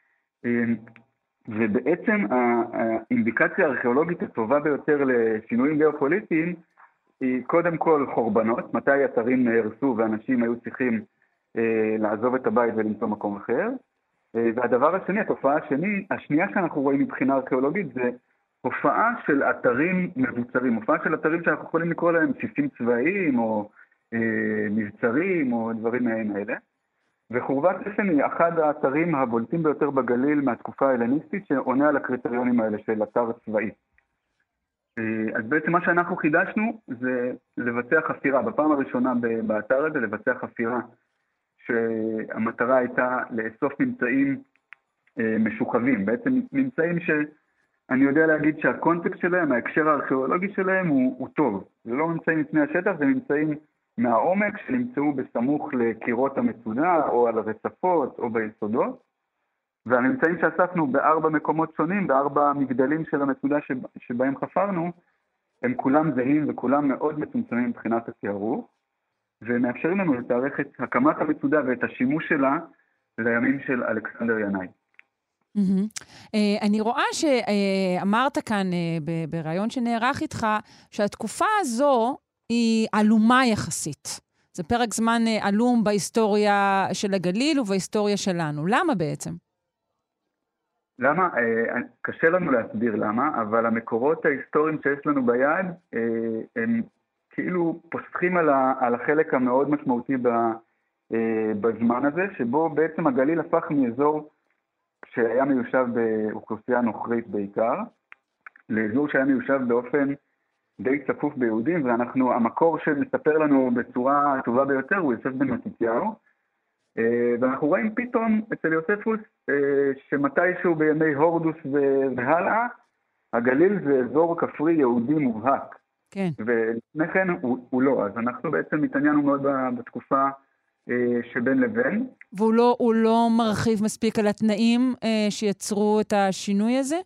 ובעצם האינדיקציה הארכיאולוגית הטובה ביותר לשינויים גיאופוליטיים היא קודם כל חורבנות, מתי אתרים נהרסו ואנשים היו צריכים לעזוב את הבית ולמצוא מקום אחר. והדבר השני, התופעה השני, השנייה שאנחנו רואים מבחינה ארכיאולוגית זה הופעה של אתרים מבוצרים, הופעה של אתרים שאנחנו יכולים לקרוא להם בסיסים צבאיים או מבצרים או דברים מעין האלה. וחורבת ספן היא אחד האתרים הבולטים ביותר בגליל מהתקופה ההלניסטית שעונה על הקריטריונים האלה של אתר צבאי. אז בעצם מה שאנחנו חידשנו זה לבצע חפירה. בפעם הראשונה באתר הזה לבצע חפירה שהמטרה הייתה לאסוף ממצאים משוכבים. בעצם ממצאים שאני יודע להגיד שהקונטקסט שלהם, ההקשר הארכיאולוגי שלהם הוא, הוא טוב. זה לא ממצאים מפני השטח, זה ממצאים מהעומק שנמצאו בסמוך לקירות המצודה או על הרצפות או ביסודות. והממצאים שאספנו בארבע מקומות שונים, בארבע מגדלים של המצודה שבהם חפרנו, הם כולם זהים וכולם מאוד מצומצמים מבחינת התיארוך, ומאפשרים לנו לתארך את הקמת המצודה ואת השימוש שלה לימים של אלכסנדר ינאי. אני רואה שאמרת כאן ברעיון שנערך איתך, שהתקופה הזו היא עלומה יחסית. זה פרק זמן עלום בהיסטוריה של הגליל ובהיסטוריה שלנו. למה בעצם? למה? קשה לנו להסביר למה, אבל המקורות ההיסטוריים שיש לנו ביד, הם כאילו פוסחים על החלק המאוד משמעותי בזמן הזה, שבו בעצם הגליל הפך מאזור שהיה מיושב באוכלוסייה נוכרית בעיקר, לאזור שהיה מיושב באופן די צפוף ביהודים, ואנחנו, המקור שמספר לנו בצורה הטובה ביותר הוא יוסף בן מתתיהו, ואנחנו רואים פתאום אצל יוספוס שמתישהו בימי הורדוס והלאה, הגליל זה אזור כפרי יהודי מובהק. כן. ולפני כן הוא, הוא לא, אז אנחנו בעצם התעניינו מאוד בתקופה אה, שבין לבין. והוא לא, הוא לא מרחיב מספיק על התנאים אה, שיצרו את השינוי הזה?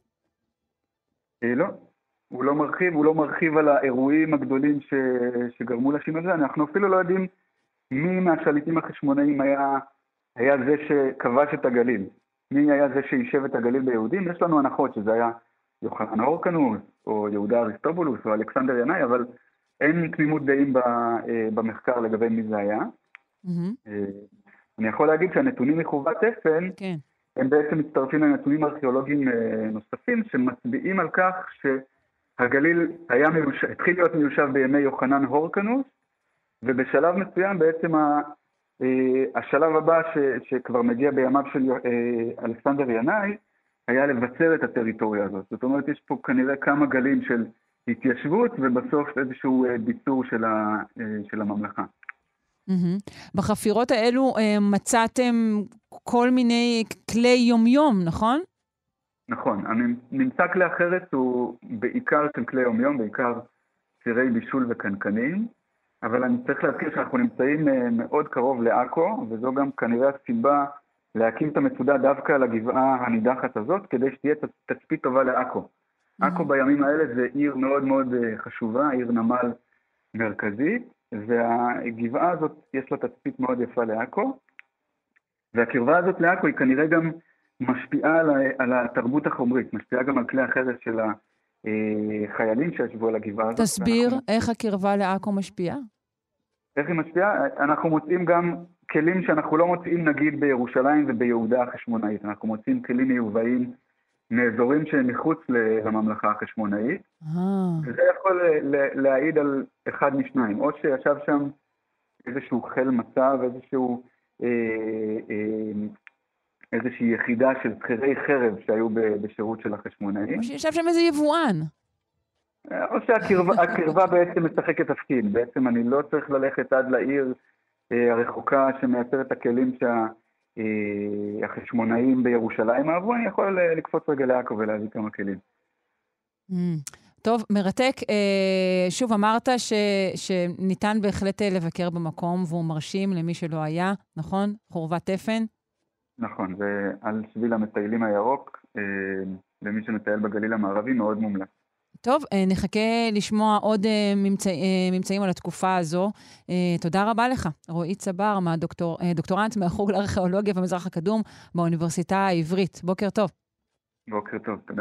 אה, לא. הוא לא מרחיב, הוא לא מרחיב על האירועים הגדולים ש, שגרמו לשינוי הזה. אנחנו אפילו לא יודעים מי מהשליטים החשמונאים היה, היה זה שכבש את הגליל. מי היה זה שישב את הגליל ביהודים. יש לנו הנחות שזה היה יוחנן הורקנוס, או יהודה אריסטובולוס, או אלכסנדר ינאי, אבל אין תמימות דעים במחקר לגבי מי זה היה. Mm-hmm. אני יכול להגיד שהנתונים מחובת תפן, כן. הם בעצם מצטרפים לנתונים ארכיאולוגיים נוספים, שמצביעים על כך שהגליל היה מיושב, התחיל להיות מיושב בימי יוחנן הורקנוס, ובשלב מסוים בעצם ה, השלב הבא ש, שכבר מגיע בימיו של אלכסנדר ינאי, היה לבצר את הטריטוריה הזאת. זאת אומרת, יש פה כנראה כמה גלים של התיישבות, ובסוף איזשהו ביצור של, ה, של הממלכה. Mm-hmm. בחפירות האלו מצאתם כל מיני כלי יומיום, נכון? נכון. הממצא כלי אחרת הוא בעיקר של כלי יומיום, בעיקר צירי בישול וקנקנים, אבל אני צריך להזכיר שאנחנו נמצאים מאוד קרוב לעכו, וזו גם כנראה הסיבה להקים את המצודה דווקא על הגבעה הנידחת הזאת, כדי שתהיה תצפית טובה לעכו. עכו בימים האלה זה עיר מאוד מאוד חשובה, עיר נמל מרכזית, והגבעה הזאת יש לה תצפית מאוד יפה לעכו, והקרבה הזאת לעכו היא כנראה גם משפיעה על, על התרבות החומרית, משפיעה גם על כלי החרס של החיילים שישבו על הגבעה הזאת. תסביר ואנחנו... איך הקרבה לעכו משפיעה? איך היא משפיעה? אנחנו מוצאים גם כלים שאנחנו לא מוצאים נגיד בירושלים וביהודה החשמונאית. אנחנו מוצאים כלים מיובאים מאזורים שהם מחוץ לממלכה החשמונאית. וזה יכול להעיד על אחד משניים. או שישב שם איזשהו חיל מצב, איזשהו, אה, אה, איזושהי יחידה של שכירי חרב שהיו בשירות של החשמונאים. או שישב שם איזה יבואן. או שהקרבה בעצם משחקת תפקיד. בעצם אני לא צריך ללכת עד לעיר הרחוקה שמייצר את הכלים שהחשמונאים בירושלים אהבו, אני יכול לקפוץ רגע לעכו ולהביא כמה כלים. טוב, מרתק. שוב, אמרת שניתן בהחלט לבקר במקום, והוא מרשים למי שלא היה, נכון? חורבת תפן? נכון, זה על שביל המטיילים הירוק, למי שמטייל בגליל המערבי, מאוד מומלץ. טוב, נחכה לשמוע עוד ממצא, ממצאים על התקופה הזו. תודה רבה לך, רועי צבר, מהדוקטור, דוקטורנט מהחוג לארכיאולוגיה במזרח הקדום באוניברסיטה העברית. בוקר טוב. בוקר טוב, תודה.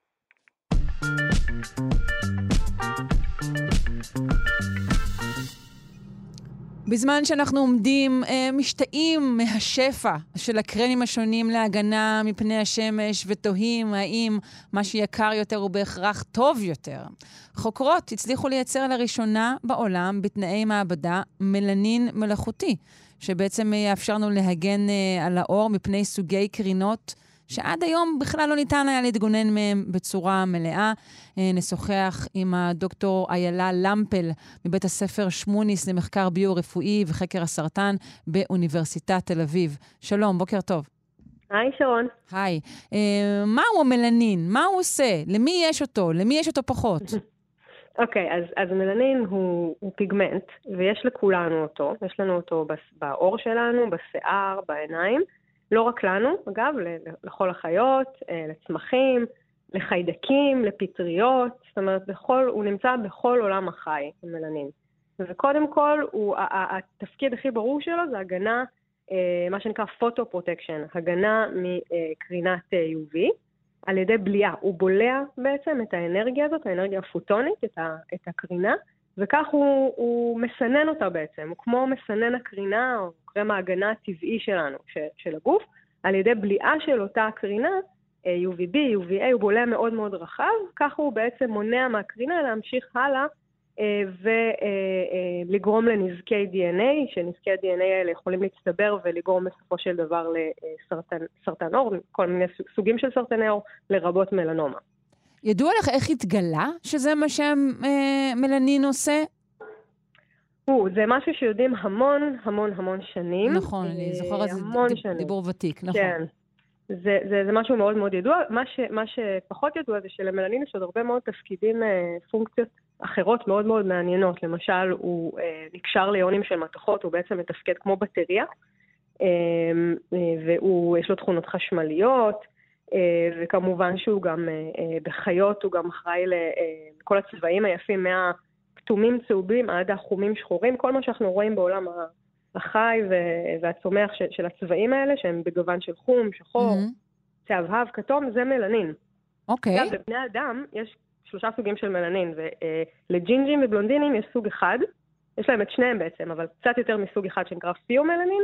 בזמן שאנחנו עומדים, משתאים מהשפע של הקרנים השונים להגנה מפני השמש ותוהים האם מה שיקר יותר הוא בהכרח טוב יותר. חוקרות הצליחו לייצר לראשונה בעולם בתנאי מעבדה מלנין מלאכותי, שבעצם יאפשרנו להגן על האור מפני סוגי קרינות שעד היום בכלל לא ניתן היה להתגונן מהם בצורה מלאה. נשוחח עם הדוקטור איילה למפל מבית הספר שמוניס למחקר ביו-רפואי וחקר הסרטן באוניברסיטת תל אביב. שלום, בוקר טוב. היי שרון. היי. מהו המלנין? מה הוא עושה? למי יש אותו? למי יש אותו פחות? אוקיי, okay, אז, אז מלנין הוא, הוא פיגמנט, ויש לכולנו אותו. יש לנו אותו בעור שלנו, בשיער, בעיניים. לא רק לנו, אגב, לכל החיות, לצמחים, לחיידקים, לפטריות, זאת אומרת, בכל, הוא נמצא בכל עולם החי, המלנין. וקודם כל, הוא, התפקיד הכי ברור שלו זה הגנה, מה שנקרא פוטו-פרוטקשן, הגנה מקרינת יו וי, על ידי בליעה. הוא בולע בעצם את האנרגיה הזאת, האנרגיה הפוטונית, את, ה, את הקרינה, וכך הוא, הוא מסנן אותה בעצם, הוא כמו מסנן הקרינה, או קרם ההגנה הטבעי שלנו, ש, של הגוף, על ידי בליעה של אותה הקרינה, יו וי בי, יו וי איי, הוא בולע מאוד מאוד רחב, כך הוא בעצם מונע מהקרינה להמשיך הלאה, ולגרום לנזקי די אן איי, שנזקי ה-די אן איי האלה יכולים להצטבר, ולגרום בסופו של דבר לסרטן, סרטן עור, כל מיני סוגים של סרטני עור, לרבות מלנומה. ידוע לך איך התגלה שזה מה שהמלנין עושה? הוא, זה משהו שיודעים המון, המון, המון שנים. נכון, אני זוכרת, זה דיבור ותיק, נכון. כן, זה, זה, זה משהו מאוד מאוד ידוע. מה, ש, מה שפחות ידוע זה שלמלנין יש עוד הרבה מאוד תפקידים, פונקציות אחרות מאוד מאוד מעניינות. למשל, הוא נקשר ליונים של מתכות, הוא בעצם מתפקד כמו בטריה, ויש לו תכונות חשמליות, וכמובן שהוא גם בחיות, הוא גם אחראי לכל הצבעים היפים, מהכתומים צהובים עד החומים שחורים, כל מה שאנחנו רואים בעולם החי והצומח של הצבעים האלה, שהם בגוון של חום, שחור, צהבהב, כתום, זה מלנין. אוקיי. עכשיו, לבני אדם יש שלושה סוגים של מלנין, ולג'ינג'ים ובלונדינים יש סוג אחד, יש להם את שניהם בעצם, אבל קצת יותר מסוג אחד שנקרא פיומלנין,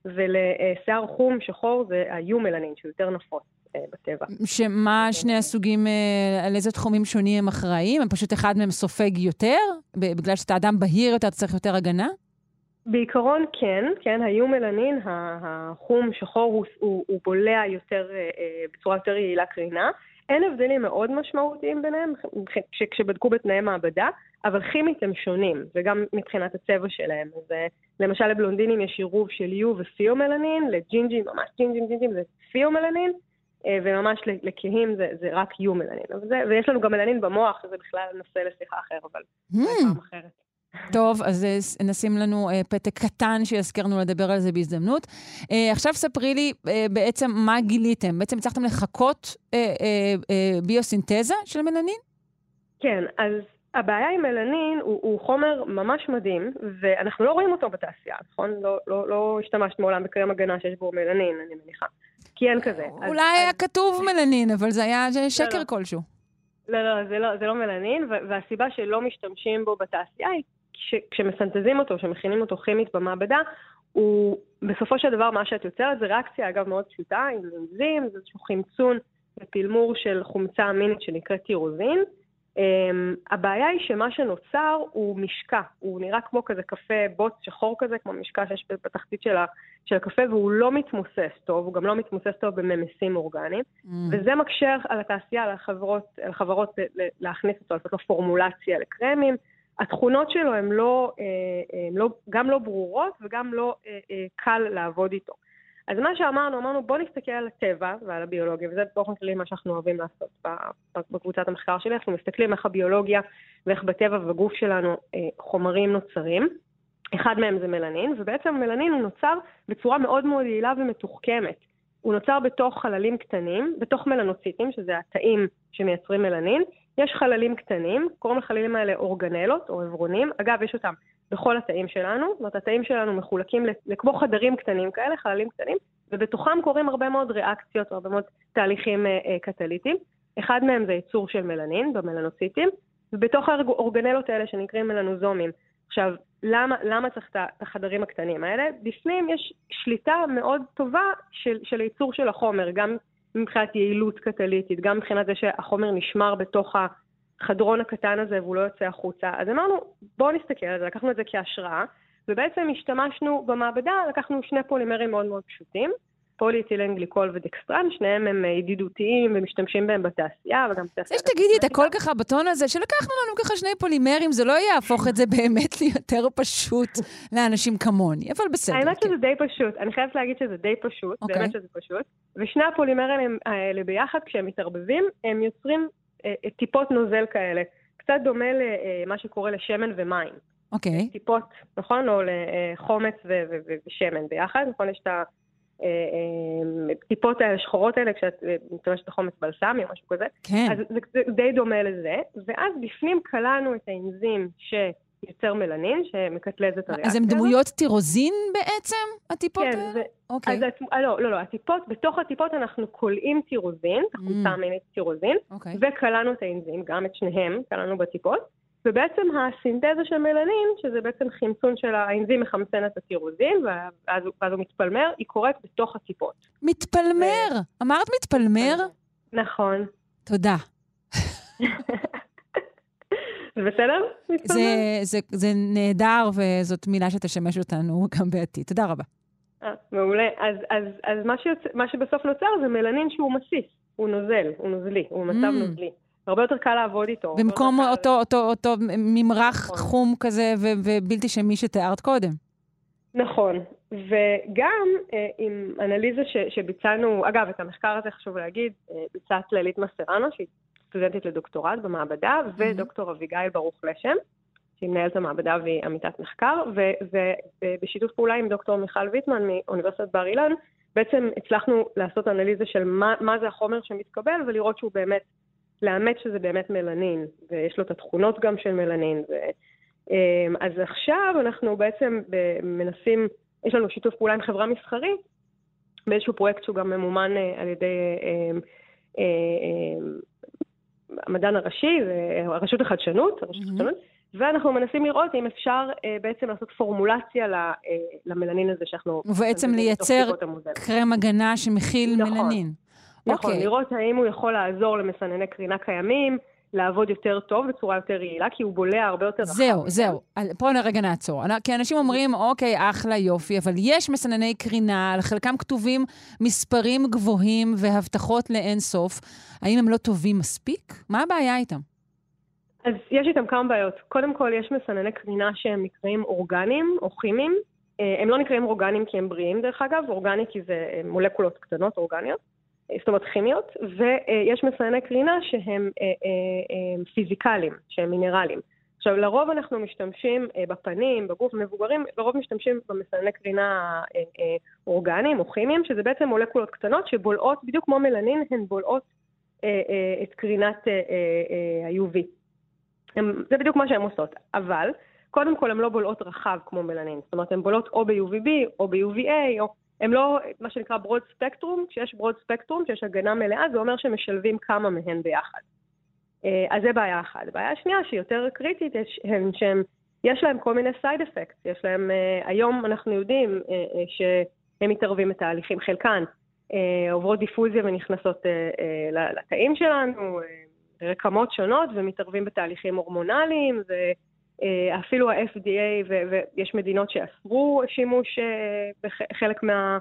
ולשיער חום שחור זה היומלנין, שהוא יותר נפוץ בטבע. שמה שני הסוגים, על איזה תחומים שונים הם אחראים? הם פשוט אחד מהם סופג יותר? בגלל שאתה אדם בהיר יותר, אתה צריך יותר הגנה? בעיקרון כן, כן, היומלנין, החום שחור, הוא, הוא, הוא בולע יותר, בצורה יותר יעילה קרינה. אין הבדלים מאוד משמעותיים ביניהם, כשבדקו בתנאי מעבדה, אבל כימית הם שונים, וגם מבחינת הצבע שלהם. אז למשל לבלונדינים יש עירוב של יו ופיומלנין, לג'ינג'ים, ממש ג'ינג'ים, ג'ינג'ים זה פיומלנין, וממש לכהים זה, זה רק יומלנין. ויש לנו גם מלנין במוח, שזה בכלל נושא לשיחה אחר, אבל פעם אחרת. טוב, אז נשים לנו פתק קטן שיזכרנו לדבר על זה בהזדמנות. עכשיו ספרי לי בעצם מה גיליתם. בעצם הצלחתם לחכות ביוסינתזה של מלנין? כן, אז הבעיה עם מלנין הוא, הוא חומר ממש מדהים, ואנחנו לא רואים אותו בתעשייה, נכון? לא, לא, לא השתמשת מעולם בקרם הגנה שיש בו מלנין, אני מניחה. כי אין כזה. אולי אז, היה אז... כתוב מלנין, אבל זה היה שקר לא, כלשהו. לא, לא, זה לא, זה לא מלנין, והסיבה שלא משתמשים בו בתעשייה היא כשמסנתזים אותו, כשמכינים אותו כימית במעבדה, הוא בסופו של דבר מה שאת יוצרת זה ריאקציה, אגב מאוד פשוטה, עם אנזים, זה איזשהו חמצון ופילמור של חומצה אמינית שנקראת טירוזין. Um, הבעיה היא שמה שנוצר הוא משקע, הוא נראה כמו כזה קפה בוץ שחור כזה, כמו משקע שיש בתחתית של, ה, של הקפה, והוא לא מתמוסס טוב, הוא גם לא מתמוסס טוב בממסים אורגניים, mm. וזה מקשר על התעשייה, על החברות, על החברות להכניס אותו, לעשות לו פורמולציה לקרמים. התכונות שלו הן לא, הן לא, גם לא ברורות וגם לא קל לעבוד איתו. אז מה שאמרנו, אמרנו בוא נסתכל על הטבע ועל הביולוגיה, וזה באופן כללי מה שאנחנו אוהבים לעשות בקבוצת המחקר שלי, אנחנו מסתכלים איך הביולוגיה ואיך בטבע ובגוף שלנו חומרים נוצרים. אחד מהם זה מלנין, ובעצם מלנין הוא נוצר בצורה מאוד מאוד יעילה ומתוחכמת. הוא נוצר בתוך חללים קטנים, בתוך מלנוציטים, שזה התאים שמייצרים מלנין. יש חללים קטנים, קוראים לחללים האלה אורגנלות או עברונים. אגב, יש אותם בכל התאים שלנו. זאת אומרת, התאים שלנו מחולקים לכמו חדרים קטנים כאלה, חללים קטנים, ובתוכם קורים הרבה מאוד ריאקציות, הרבה מאוד תהליכים אה, קטליטיים. אחד מהם זה ייצור של מלנין במלנוציטים, ובתוך האורגנלות האלה שנקראים מלנוזומים. עכשיו, למה, למה צריך את החדרים הקטנים האלה? בפנים יש שליטה מאוד טובה של, של הייצור של החומר, גם מבחינת יעילות קטליטית, גם מבחינת זה שהחומר נשמר בתוך החדרון הקטן הזה והוא לא יוצא החוצה. אז אמרנו, בואו נסתכל על זה, לקחנו את זה כהשראה, ובעצם השתמשנו במעבדה, לקחנו שני פולימרים מאוד מאוד פשוטים, פוליאתילן גליקול ודקסטרן, שניהם הם ידידותיים ומשתמשים בהם בתעשייה, וגם בתעשייה. זה שתגידי את הכל ככה בטון הזה, שלקחנו לנו ככה שני פולימרים, זה לא יהפוך את זה באמת ליותר פשוט לאנשים כמוני, אבל בסדר. האמת שזה די פשוט, אני חייבת להגיד שזה די פשוט, באמת שזה פשוט, ושני הפולימרים האלה ביחד, כשהם מתערבבים, הם יוצרים טיפות נוזל כאלה, קצת דומה למה שקורה לשמן ומים. אוקיי. טיפות, נכון? או לחומץ ושמן ביחד, נכון? יש את ה... טיפות השחורות האלה, כשאת משתמשת בחומץ בלסמי או משהו כזה, כן. אז זה, זה די דומה לזה, ואז בפנים קלענו את האנזים שיוצר מלנין, שמקטלז את הריאקציה. אז הם דמויות טירוזין בעצם, הטיפות כן, האלה? זה, אוקיי. אז, לא, לא, לא, הטיפות, בתוך הטיפות אנחנו קולעים טירוזין, תחוצה אמינית טירוזין, אוקיי. וקלענו את האנזים, גם את שניהם קלענו בטיפות, ובעצם הסינתזה של מלנין, שזה בעצם חמצון של האנזים מחמצן את הטירוזין, ואז, ואז הוא מתפלמר, היא קורית בתוך הטיפות. מתפלמר? ו... אמרת מתפלמר? נכון. תודה. זה בסדר? זה, זה, זה נהדר, וזאת מילה שתשמש אותנו גם בעתיד. תודה רבה. אה, מעולה. אז, אז, אז מה, שיוצא, מה שבסוף נוצר זה מלנין שהוא מסיס, הוא נוזל, הוא נוזלי, הוא מצב mm. נוזלי. הרבה יותר קל לעבוד איתו. במקום אותו, אותו, אותו ממרח חום כזה ובלתי שמי שתיארת קודם. נכון. וגם עם אנליזה ש, שביצענו, אגב, את המחקר הזה חשוב להגיד, ביצעה צללית מסרנו, שהיא סטודנטית לדוקטורט במעבדה, mm-hmm. ודוקטור אביגיל ברוך לשם, שהיא מנהלת המעבדה והיא עמיתת מחקר, ובשיתוף פעולה עם דוקטור מיכל ויטמן מאוניברסיטת בר אילן, בעצם הצלחנו לעשות אנליזה של מה, מה זה החומר שמתקבל, ולראות שהוא באמת, לאמת שזה באמת מלנין, ויש לו את התכונות גם של מלנין. ו, אז עכשיו אנחנו בעצם מנסים, יש לנו שיתוף פעולה עם חברה מסחרית, באיזשהו פרויקט שהוא גם ממומן על ידי המדען הראשי, הרשות החדשנות, הרשות החדשנות, ואנחנו מנסים לראות אם אפשר בעצם לעשות פורמולציה למלנין הזה שאנחנו... ובעצם לייצר קרם הגנה שמכיל מלנין. נכון, לראות האם הוא יכול לעזור למסנני קרינה קיימים, לעבוד יותר טוב בצורה יותר יעילה, כי הוא בולע הרבה יותר רחב. זהו, זהו. פה רגע נעצור. כי אנשים אומרים, אוקיי, אחלה, יופי, אבל יש מסנני קרינה, על חלקם כתובים מספרים גבוהים והבטחות לאין סוף. האם הם לא טובים מספיק? מה הבעיה איתם? אז יש איתם כמה בעיות. קודם כל, יש מסנני קרינה שהם נקראים אורגניים או כימיים. הם לא נקראים אורגניים כי הם בריאים, דרך אגב. אורגני כי זה מולקולות קטנות, אורגניות. זאת אומרת כימיות, ויש מסנני קרינה שהם פיזיקליים, שהם מינרליים. עכשיו, לרוב אנחנו משתמשים בפנים, בגוף מבוגרים, לרוב משתמשים במסנני קרינה אורגניים או כימיים, שזה בעצם מולקולות קטנות שבולעות, בדיוק כמו מלנין, הן בולעות את קרינת ה-יו וי. זה בדיוק מה שהן עושות. אבל, קודם כל, הן לא בולעות רחב כמו מלנין. זאת אומרת, הן בולעות או ב-יו וי בי או ב-יו וי איי, או הם לא, מה שנקרא ברוד ספקטרום, כשיש ברוד ספקטרום, שיש הגנה מלאה, זה אומר שמשלבים כמה מהן ביחד. אז זה בעיה אחת. בעיה השנייה, שהיא יותר קריטית, הן שהם, יש להם כל מיני סייד אפקט. יש להם, היום אנחנו יודעים שהם מתערבים את ההליכים, חלקן עוברות דיפוזיה ונכנסות לתאים שלנו, רקמות שונות, ומתערבים בתהליכים הורמונליים, זה... אפילו ה-אף די איי, ויש מדינות שאסרו שימוש בחלק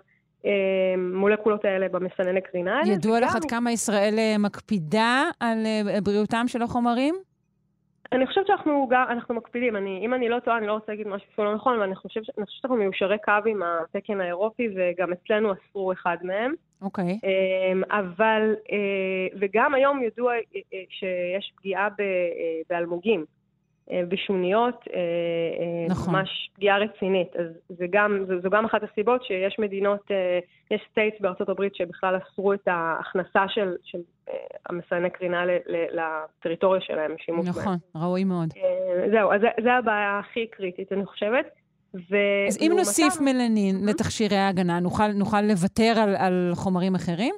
מהמולקולות האלה במסנני קרינה האלה. ידוע לך עד כמה ישראל מקפידה על בריאותם של החומרים? אני חושבת שאנחנו אנחנו מקפידים. אני, אם אני לא טועה, אני לא רוצה להגיד משהו שהוא לא נכון, אבל אני חושבת שאנחנו מיושרי קו עם התקן האירופי, וגם אצלנו אסרו אחד מהם. אוקיי. אבל, וגם היום ידוע שיש פגיעה באלמוגים. בשוניות, נכון. ממש פגיעה רצינית. אז זה גם, זו גם אחת הסיבות שיש מדינות, יש סטייטס בארצות הברית שבכלל אסרו את ההכנסה של, של המסנני קרינה לטריטוריה שלהם, שימוש נכון, בהם. ראוי מאוד. זהו, אז זה, זה הבעיה הכי קריטית, אני חושבת. אז אם נוסיף מצב... מלנין לתכשירי ההגנה, נוכל, נוכל לוותר על, על חומרים אחרים?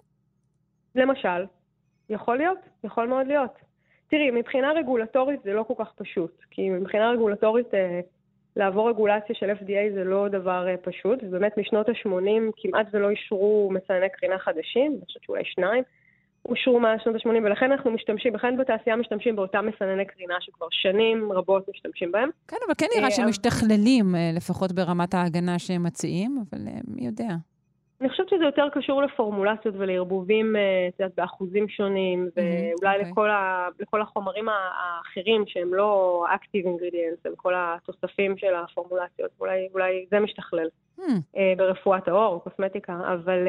למשל, יכול להיות, יכול מאוד להיות. תראי, מבחינה רגולטורית זה לא כל כך פשוט, כי מבחינה רגולטורית אה, לעבור רגולציה של אף די איי זה לא דבר אה, פשוט, ובאמת משנות ה-שמונים כמעט ולא אישרו מסנני קרינה חדשים, אני חושבת שאולי שניים, אושרו מהשנות ה-שמונים, ולכן אנחנו משתמשים, לכן בתעשייה משתמשים באותם מסנני קרינה שכבר שנים רבות משתמשים בהם. כן, אבל כן נראה שהם משתכללים, אה, לפחות ברמת ההגנה שהם מציעים, אבל אה, מי יודע. אני חושבת שזה יותר קשור לפורמולציות ולערבובים באחוזים שונים, ואולי לכל, ה, לכל החומרים האחרים שהם לא active ingredients, הם כל התוספים של הפורמולציות, אולי, אולי זה משתכלל ברפואת האור, קוסמטיקה, אבל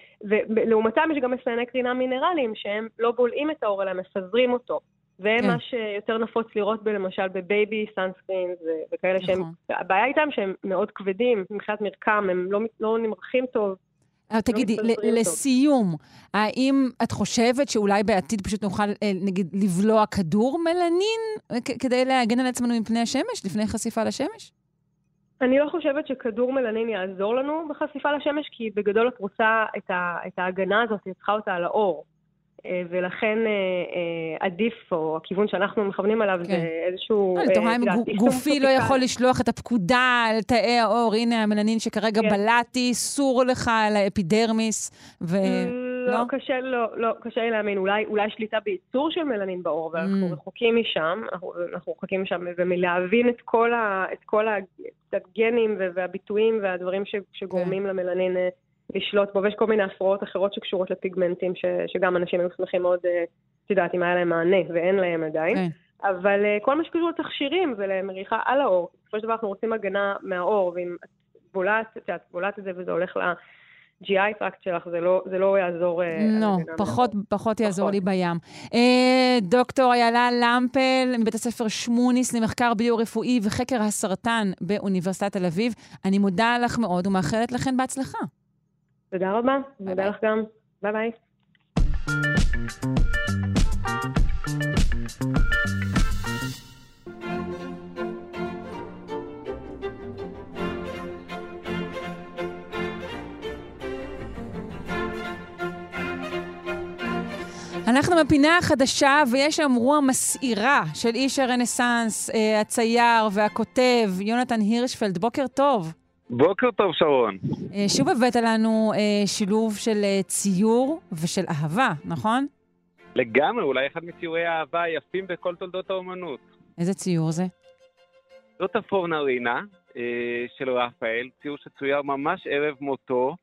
לעומתם יש גם מסנני קרינה מינרליים שהם לא בולעים את האור, אלא מפזרים אותו. והם מה שיותר נפוץ לראות למשל בבייבי סאנסקרינס וכאלה שהם, הבעיה איתם שהם מאוד כבדים, מבחינת מרקם, הם לא, לא נמרחים טוב. תגידי, לסיום, האם את חושבת שאולי בעתיד פשוט נוכל, נגיד, לבלוע כדור מלנין כדי להגן על עצמנו מפני השמש, לפני חשיפה לשמש? אני לא חושבת שכדור מלנין יעזור לנו בחשיפה לשמש, כי בגדול את רוצה את ההגנה הזאת, את צריכה אותה על האור. ולכן עדיף, או הכיוון שאנחנו מכוונים עליו, זה איזשהו... אני תוהה אם גופי לא יכול לשלוח את הפקודה על תאי האור, הנה המלנין שכרגע בלעתי, סור לך על האפידרמיס, ולא? קשה, לא, קשה לי להאמין. אולי שליטה בייצור של מלנין באור, ואנחנו רחוקים משם, אנחנו רחוקים משם, ומלהבין את כל הגנים והביטויים והדברים שגורמים למלנין לשלוט בו, ויש כל מיני הפרעות אחרות שקשורות לפיגמנטים, ש, שגם אנשים היו שמחים מאוד, את יודעת, אם היה להם מענה, ואין להם עדיין. Okay. אבל כל מה שקשור לתכשירים ולמריחה על האור, בסופו של דבר אנחנו רוצים הגנה מהאור, ואם בולעת, את בולעת את זה וזה הולך ל-ג'י איי טראקט שלך, זה לא, זה לא יעזור... לא, פחות, פחות יעזור לי בים. אה, דוקטור איילה למפל, מבית הספר שמוניס למחקר ביו-רפואי וחקר הסרטן באוניברסיטת תל אביב. אני מודה לך מאוד ומאחלת לכן בהצלחה. תודה רבה, מודה לך גם. ביי ביי. אנחנו בפינה החדשה, ויש שם רוח מסעירה של איש הרנסנס, אה, הצייר והכותב, יונתן הירשפלד. בוקר טוב. בוקר טוב, שרון. אה, שוב הבאת לנו אה, שילוב של אה, ציור ושל אהבה, נכון? לגמרי, אולי אחד מציורי האהבה היפים בכל תולדות האומנות. איזה ציור זה? זאת הפורנרינה אה, של רפאל, ציור שצויר ממש ערב מותו.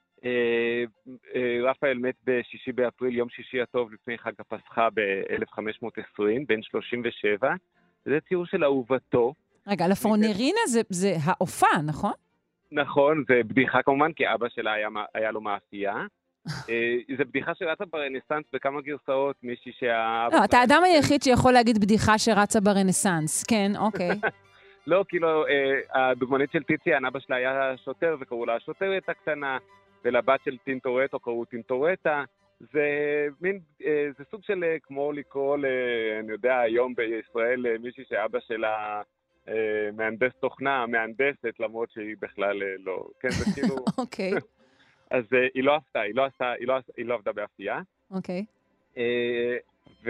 רפאל מת בשישי באפריל, יום שישי הטוב לפני חג הפסחה ב-אלף חמש מאות ועשרים, בן שלושים ושבע. זה ציור של אהובתו. רגע, לפורנרינה זה, זה האופה, נכון? נכון, זה בדיחה כמובן, כי אבא שלה היה, היה לו מאפייה. זה בדיחה שרצה ברנסנס בכמה גרסאות, מישהי שה... לא, אתה האדם היחיד שיכול להגיד בדיחה שרצה ברנסנס, כן, אוקיי. לא, כאילו, הדוגמנית של טיציאן, אבא שלה היה שוטר וקראו לה השוטרת הקטנה, ולבת של טינטורטו קראו טינטורטה. זה מין, זה סוג של כמו לקרוא, אני יודע, היום בישראל, מישהי שאבא שלה מהנדס תוכנה, מהנדסת, למרות שהיא בכלל לא, כן, זה כאילו... אוקיי. אז היא לא עשתה, היא לא עשתה, היא לא, היא לא עבדה באפייה. אוקיי. ו...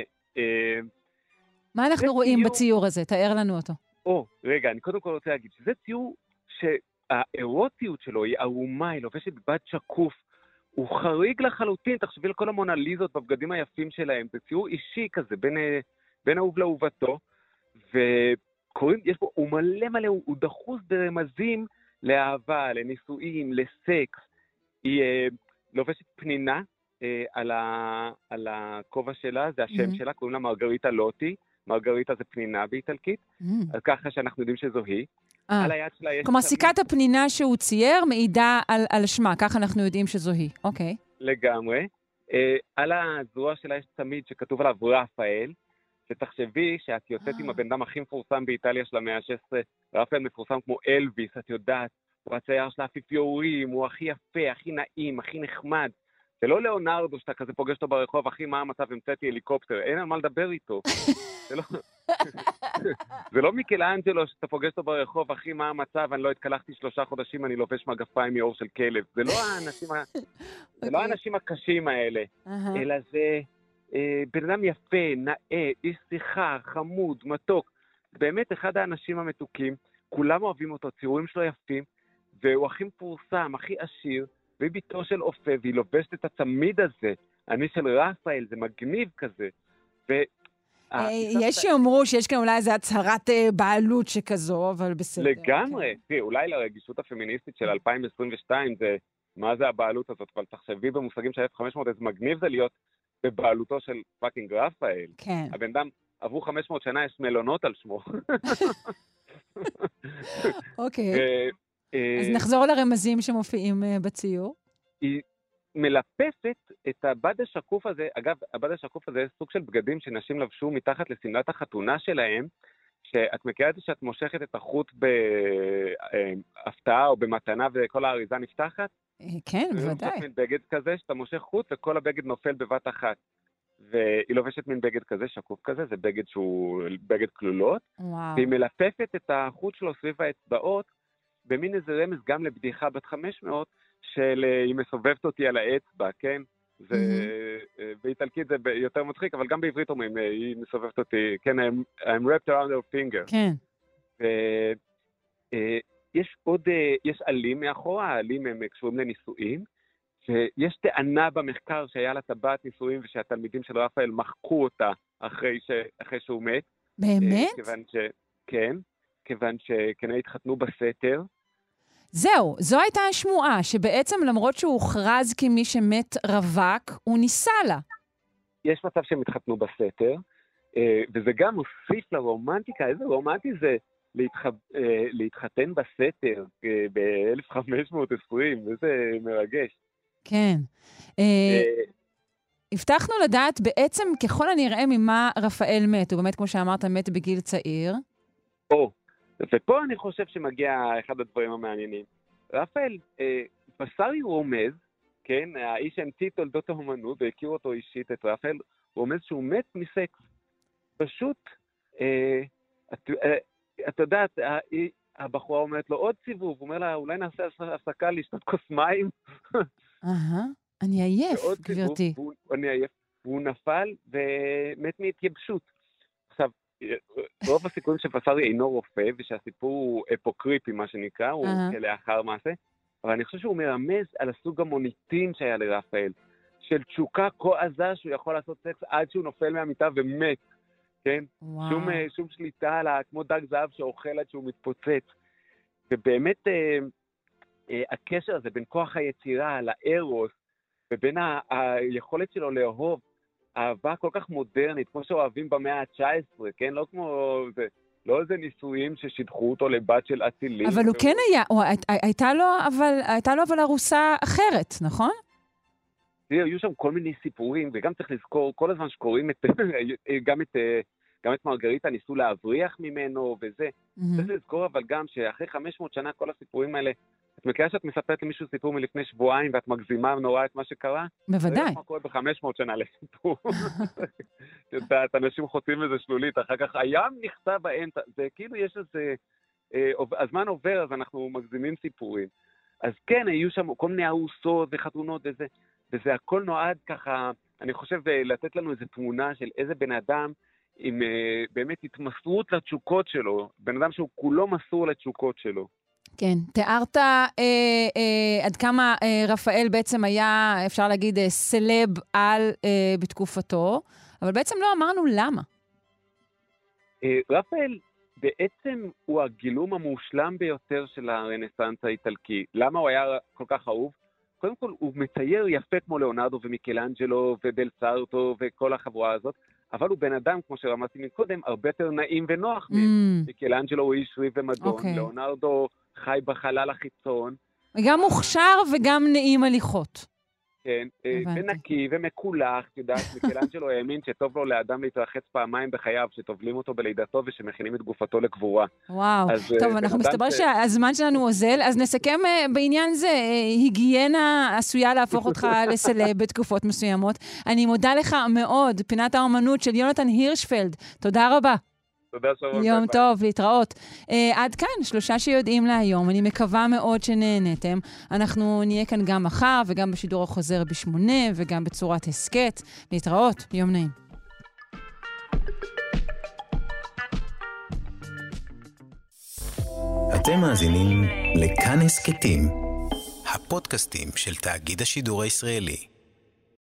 מה אנחנו רואים בציור הזה? תאר לנו אותו. או, רגע, אני קודם כל רוצה להגיד שזה ציור שהאירוטיות שלו היא ערומה, היא לובשת בד שקוף, הוא חריג לחלוטין, תחשבי על כל המונליזות בבגדים היפים שלהם, זה ציור אישי כזה, בין, בין אהוב לאהובתו, וקוראים, יש בו, הוא מלא מלא, הוא, הוא דחוס ברמזים לאהבה, לנישואים, לסקס. היא אה, לובשת פנינה אה, על, ה, על הכובע שלה, זה השם mm-hmm. שלה, קוראים לה מרגריטה לוטי, מרגריטה זה פנינה באיטלקית, mm-hmm. אז ככה שאנחנו יודעים שזו היא. אה. על היד שלה יש... כלומר, סיכת הפנינה שהוא צייר מעידה על, על שמה, ככה אנחנו יודעים שזו היא, אוקיי. לגמרי. אה, על הזרוע שלה יש צמיד שכתוב עליו רפאל, שתחשבי שאת יוצאת עם הבן אדם הכי מפורסם באיטליה של המאה ה-שש עשרה, רפאל מפורסם כמו אלוויס, את יודעת, הוא הצייר של האפיפיורים, הוא הכי יפה, הכי נעים, הכי נחמד. זה לא ליאונרדו שאתה כזה פוגש אותו ברחוב, אחי, מה המצב, המצאתי הליקופטר, אין על מה לדבר איתו. זה לא... זה לא מיקלאנג'לו שאתה פוגש אותו ברחוב, אחי, מה המצב, אני לא התקלחתי שלושה חודשים, אני לובש מגפיים מאור של כלב. זה לא האנשים, זה לא האנשים הקשים האלה, אלא זה בן אדם יפה, נאה, איש שיחה, חמוד, מתוק. באמת אחד האנשים המתוקים, כולם אוהבים אותו, ציורים שלו יפים, והוא הכי מפורסם, הכי עשיר, והיא ביתו של אופה, והיא לובשת את הצמיד הזה, אני של רפאל, זה מגניב כזה. ו... יש שאומרו שיש כאן אולי איזו הצהרת בעלות שכזו, אבל בסדר. לגמרי. תראי, אולי לרגישות הפמיניסטית של אלפיים עשרים ושתיים, זה, מה זה הבעלות הזאת? אבל תחשבי במושגים של אלף וחמש מאות, איזה מגניב זה להיות בבעלותו של פאקינג רפאל. כן. הבן אדם, עברו חמש מאות שנה, יש מלונות על שמו. אוקיי. אז נחזור לרמזים שמופיעים בציור. היא מלפפת את הבד השקוף הזה, אגב, הבד השקוף הזה זה סוג של בגדים שנשים לבשו מתחת לסמלת החתונה שלהם, שאת מכירה את זה שאת מושכת את החוט בהפתעה או במתנה וכל האריזה נפתחת? כן, בוודאי. מין בגד כזה שאתה מושך חוט וכל הבגד נופל בבת אחת. והיא לובשת מין בגד כזה, שקוף כזה, זה בגד שהוא בגד כלולות. וואו. והיא מלפפת את החוט שלו סביב האצבעות, במין איזה רמז גם לבדיחה בת חמש מאות, של היא מסובבת אותי על האצבע, כן? זה, mm-hmm. באיטלקית זה יותר מצחיק, אבל גם בעברית אומרים, היא מסובבת אותי, כן, I'm, I'm wrapped around her finger. כן. ויש עוד, יש עלים מאחורה, העלים הם קשורים לנישואים, שיש טענה במחקר שהיה לה טבעת נישואים, ושהתלמידים של רפאל מחקו אותה אחרי, ש, אחרי שהוא מת. באמת? כיוון ש... כן, כיוון שכנראה התחתנו בסתר. זהו, זו הייתה השמועה, שבעצם למרות שהוא הוכרז כמי שמת רווק, הוא ניסה לה. יש מצב שהם התחתנו בסתר, וזה גם מוסיף לרומנטיקה, איזה רומנטי זה להתח... להתחתן בסתר ב-אלף חמש מאות ועשרים, וזה מרגש. כן. הבטחנו לדעת בעצם ככל הנראה ממה רפאל מת, הוא באמת כמו שאמרת מת בגיל צעיר. או, ופה אני חושב שמגיע אחד הדברים המעניינים. רפאל, בסרי רומז, כן, האיש שהמציא תולדות האומנות והכיר אותו אישית את רפאל, הוא רומז שהוא מת מסקס. פשוט, את, את יודעת, הבחורה אומרת לו עוד סיבוב, הוא אומר לה, אולי נעשה הפסקה לשתות כוס מים. אהה, אני עייף, גברתי. אני עייף, והוא נפל ומת מהתייבשות. עכשיו, רוב הסיכויים שפסרי אינו רופא, ושהסיפור הוא אפוקריפי, מה שנקרא, הוא כלאחר מעשה, אבל אני חושב שהוא מרמז על הסוג המוניטין שהיה לרפאל, של תשוקה כה עזה שהוא יכול לעשות סקס עד שהוא נופל מהמיטה ומת, כן? שום, שום שליטה על כמו דג זהב שאוכל עד שהוא מתפוצץ. ובאמת אה, אה, הקשר הזה בין כוח היצירה לארוס, ובין ה- היכולת שלו לאהוב, אהבה כל כך מודרנית, כמו שאוהבים במאה ה-תשע עשרה, כן? לא כמו זה, לא איזה נישואים ששידחו אותו לבת של אצילים. אבל הוא כן היה, הוא, הייתה לו, אבל, הייתה לו אבל ארוסה אחרת, נכון? תראה, היו שם כל מיני סיפורים, וגם צריך לזכור, כל הזמן שקוראים את, גם את, גם את מרגריטה ניסו להבריח ממנו וזה. Mm-hmm. צריך לזכור אבל גם שאחרי חמש מאות שנה כל הסיפורים האלה, את מכירה שאת מספרת למישהו סיפור מלפני שבועיים, ואת מגזימה נורא את מה שקרה? בוודאי. זה מה קורה ב-חמש מאות שנה לסיפור. יודעת, אנשים חוצים איזה שלולית, אחר כך הים נכסה באמצע, זה כאילו יש איזה, אה, הזמן עובר, אז אנחנו מגזימים סיפורים. אז כן, היו שם כל מיני ארוסות וחתונות וזה, וזה הכל נועד ככה, אני חושב, לתת לנו איזו תמונה של איזה בן אדם, עם אה, באמת התמסרות לתשוקות שלו, בן אדם שהוא כולו מסור לתשוקות שלו. כן, תיארת אה, אה, עד כמה אה, רפאל בעצם היה, אפשר להגיד, אה, סלב על אה, בתקופתו, אבל בעצם לא אמרנו למה. אה, רפאל בעצם הוא הגילום המושלם ביותר של הרנסנס האיטלקי. למה הוא היה כל כך אהוב? קודם כל, הוא מצייר יפה כמו ליאונרדו ומיקלאנג'לו ובל סרטו וכל החבורה הזאת, אבל הוא בן אדם, כמו שרמזתי מקודם, הרבה יותר נעים ונוח mm. מהם. מיקלאנג'לו הוא איש ריב ומדון, okay. ליאונרדו חי בחלל החיצון. וגם מוכשר וגם נעים הליכות. כן, ונקי ומקולח, יודעת, מיקלאנג'לו האמין שטוב לו לאדם להתרחץ פעמיים בחייו, שטובלים אותו בלידתו ושמכינים את גופתו לקבורה. וואו, טוב, אנחנו מסתבר שהזמן שלנו עוזל, אז נסכם בעניין זה, היגיינה עשויה להפוך אותך לסלב בתקופות מסוימות. אני מודה לך מאוד, פינת האומנות של יונתן הירשפלד. תודה רבה. תודה שרון. יום טוב, להתראות. Uh, עד כאן, שלושה שיודעים להיום. אני מקווה מאוד שנהנתם. אנחנו נהיה כאן גם מחר, וגם בשידור החוזר בשמונה, וגם בצורת הסקט. להתראות, יום נעים. אתם מאזינים לכאן הסקטים, הפודקאסטים של תאגיד השידור הישראלי.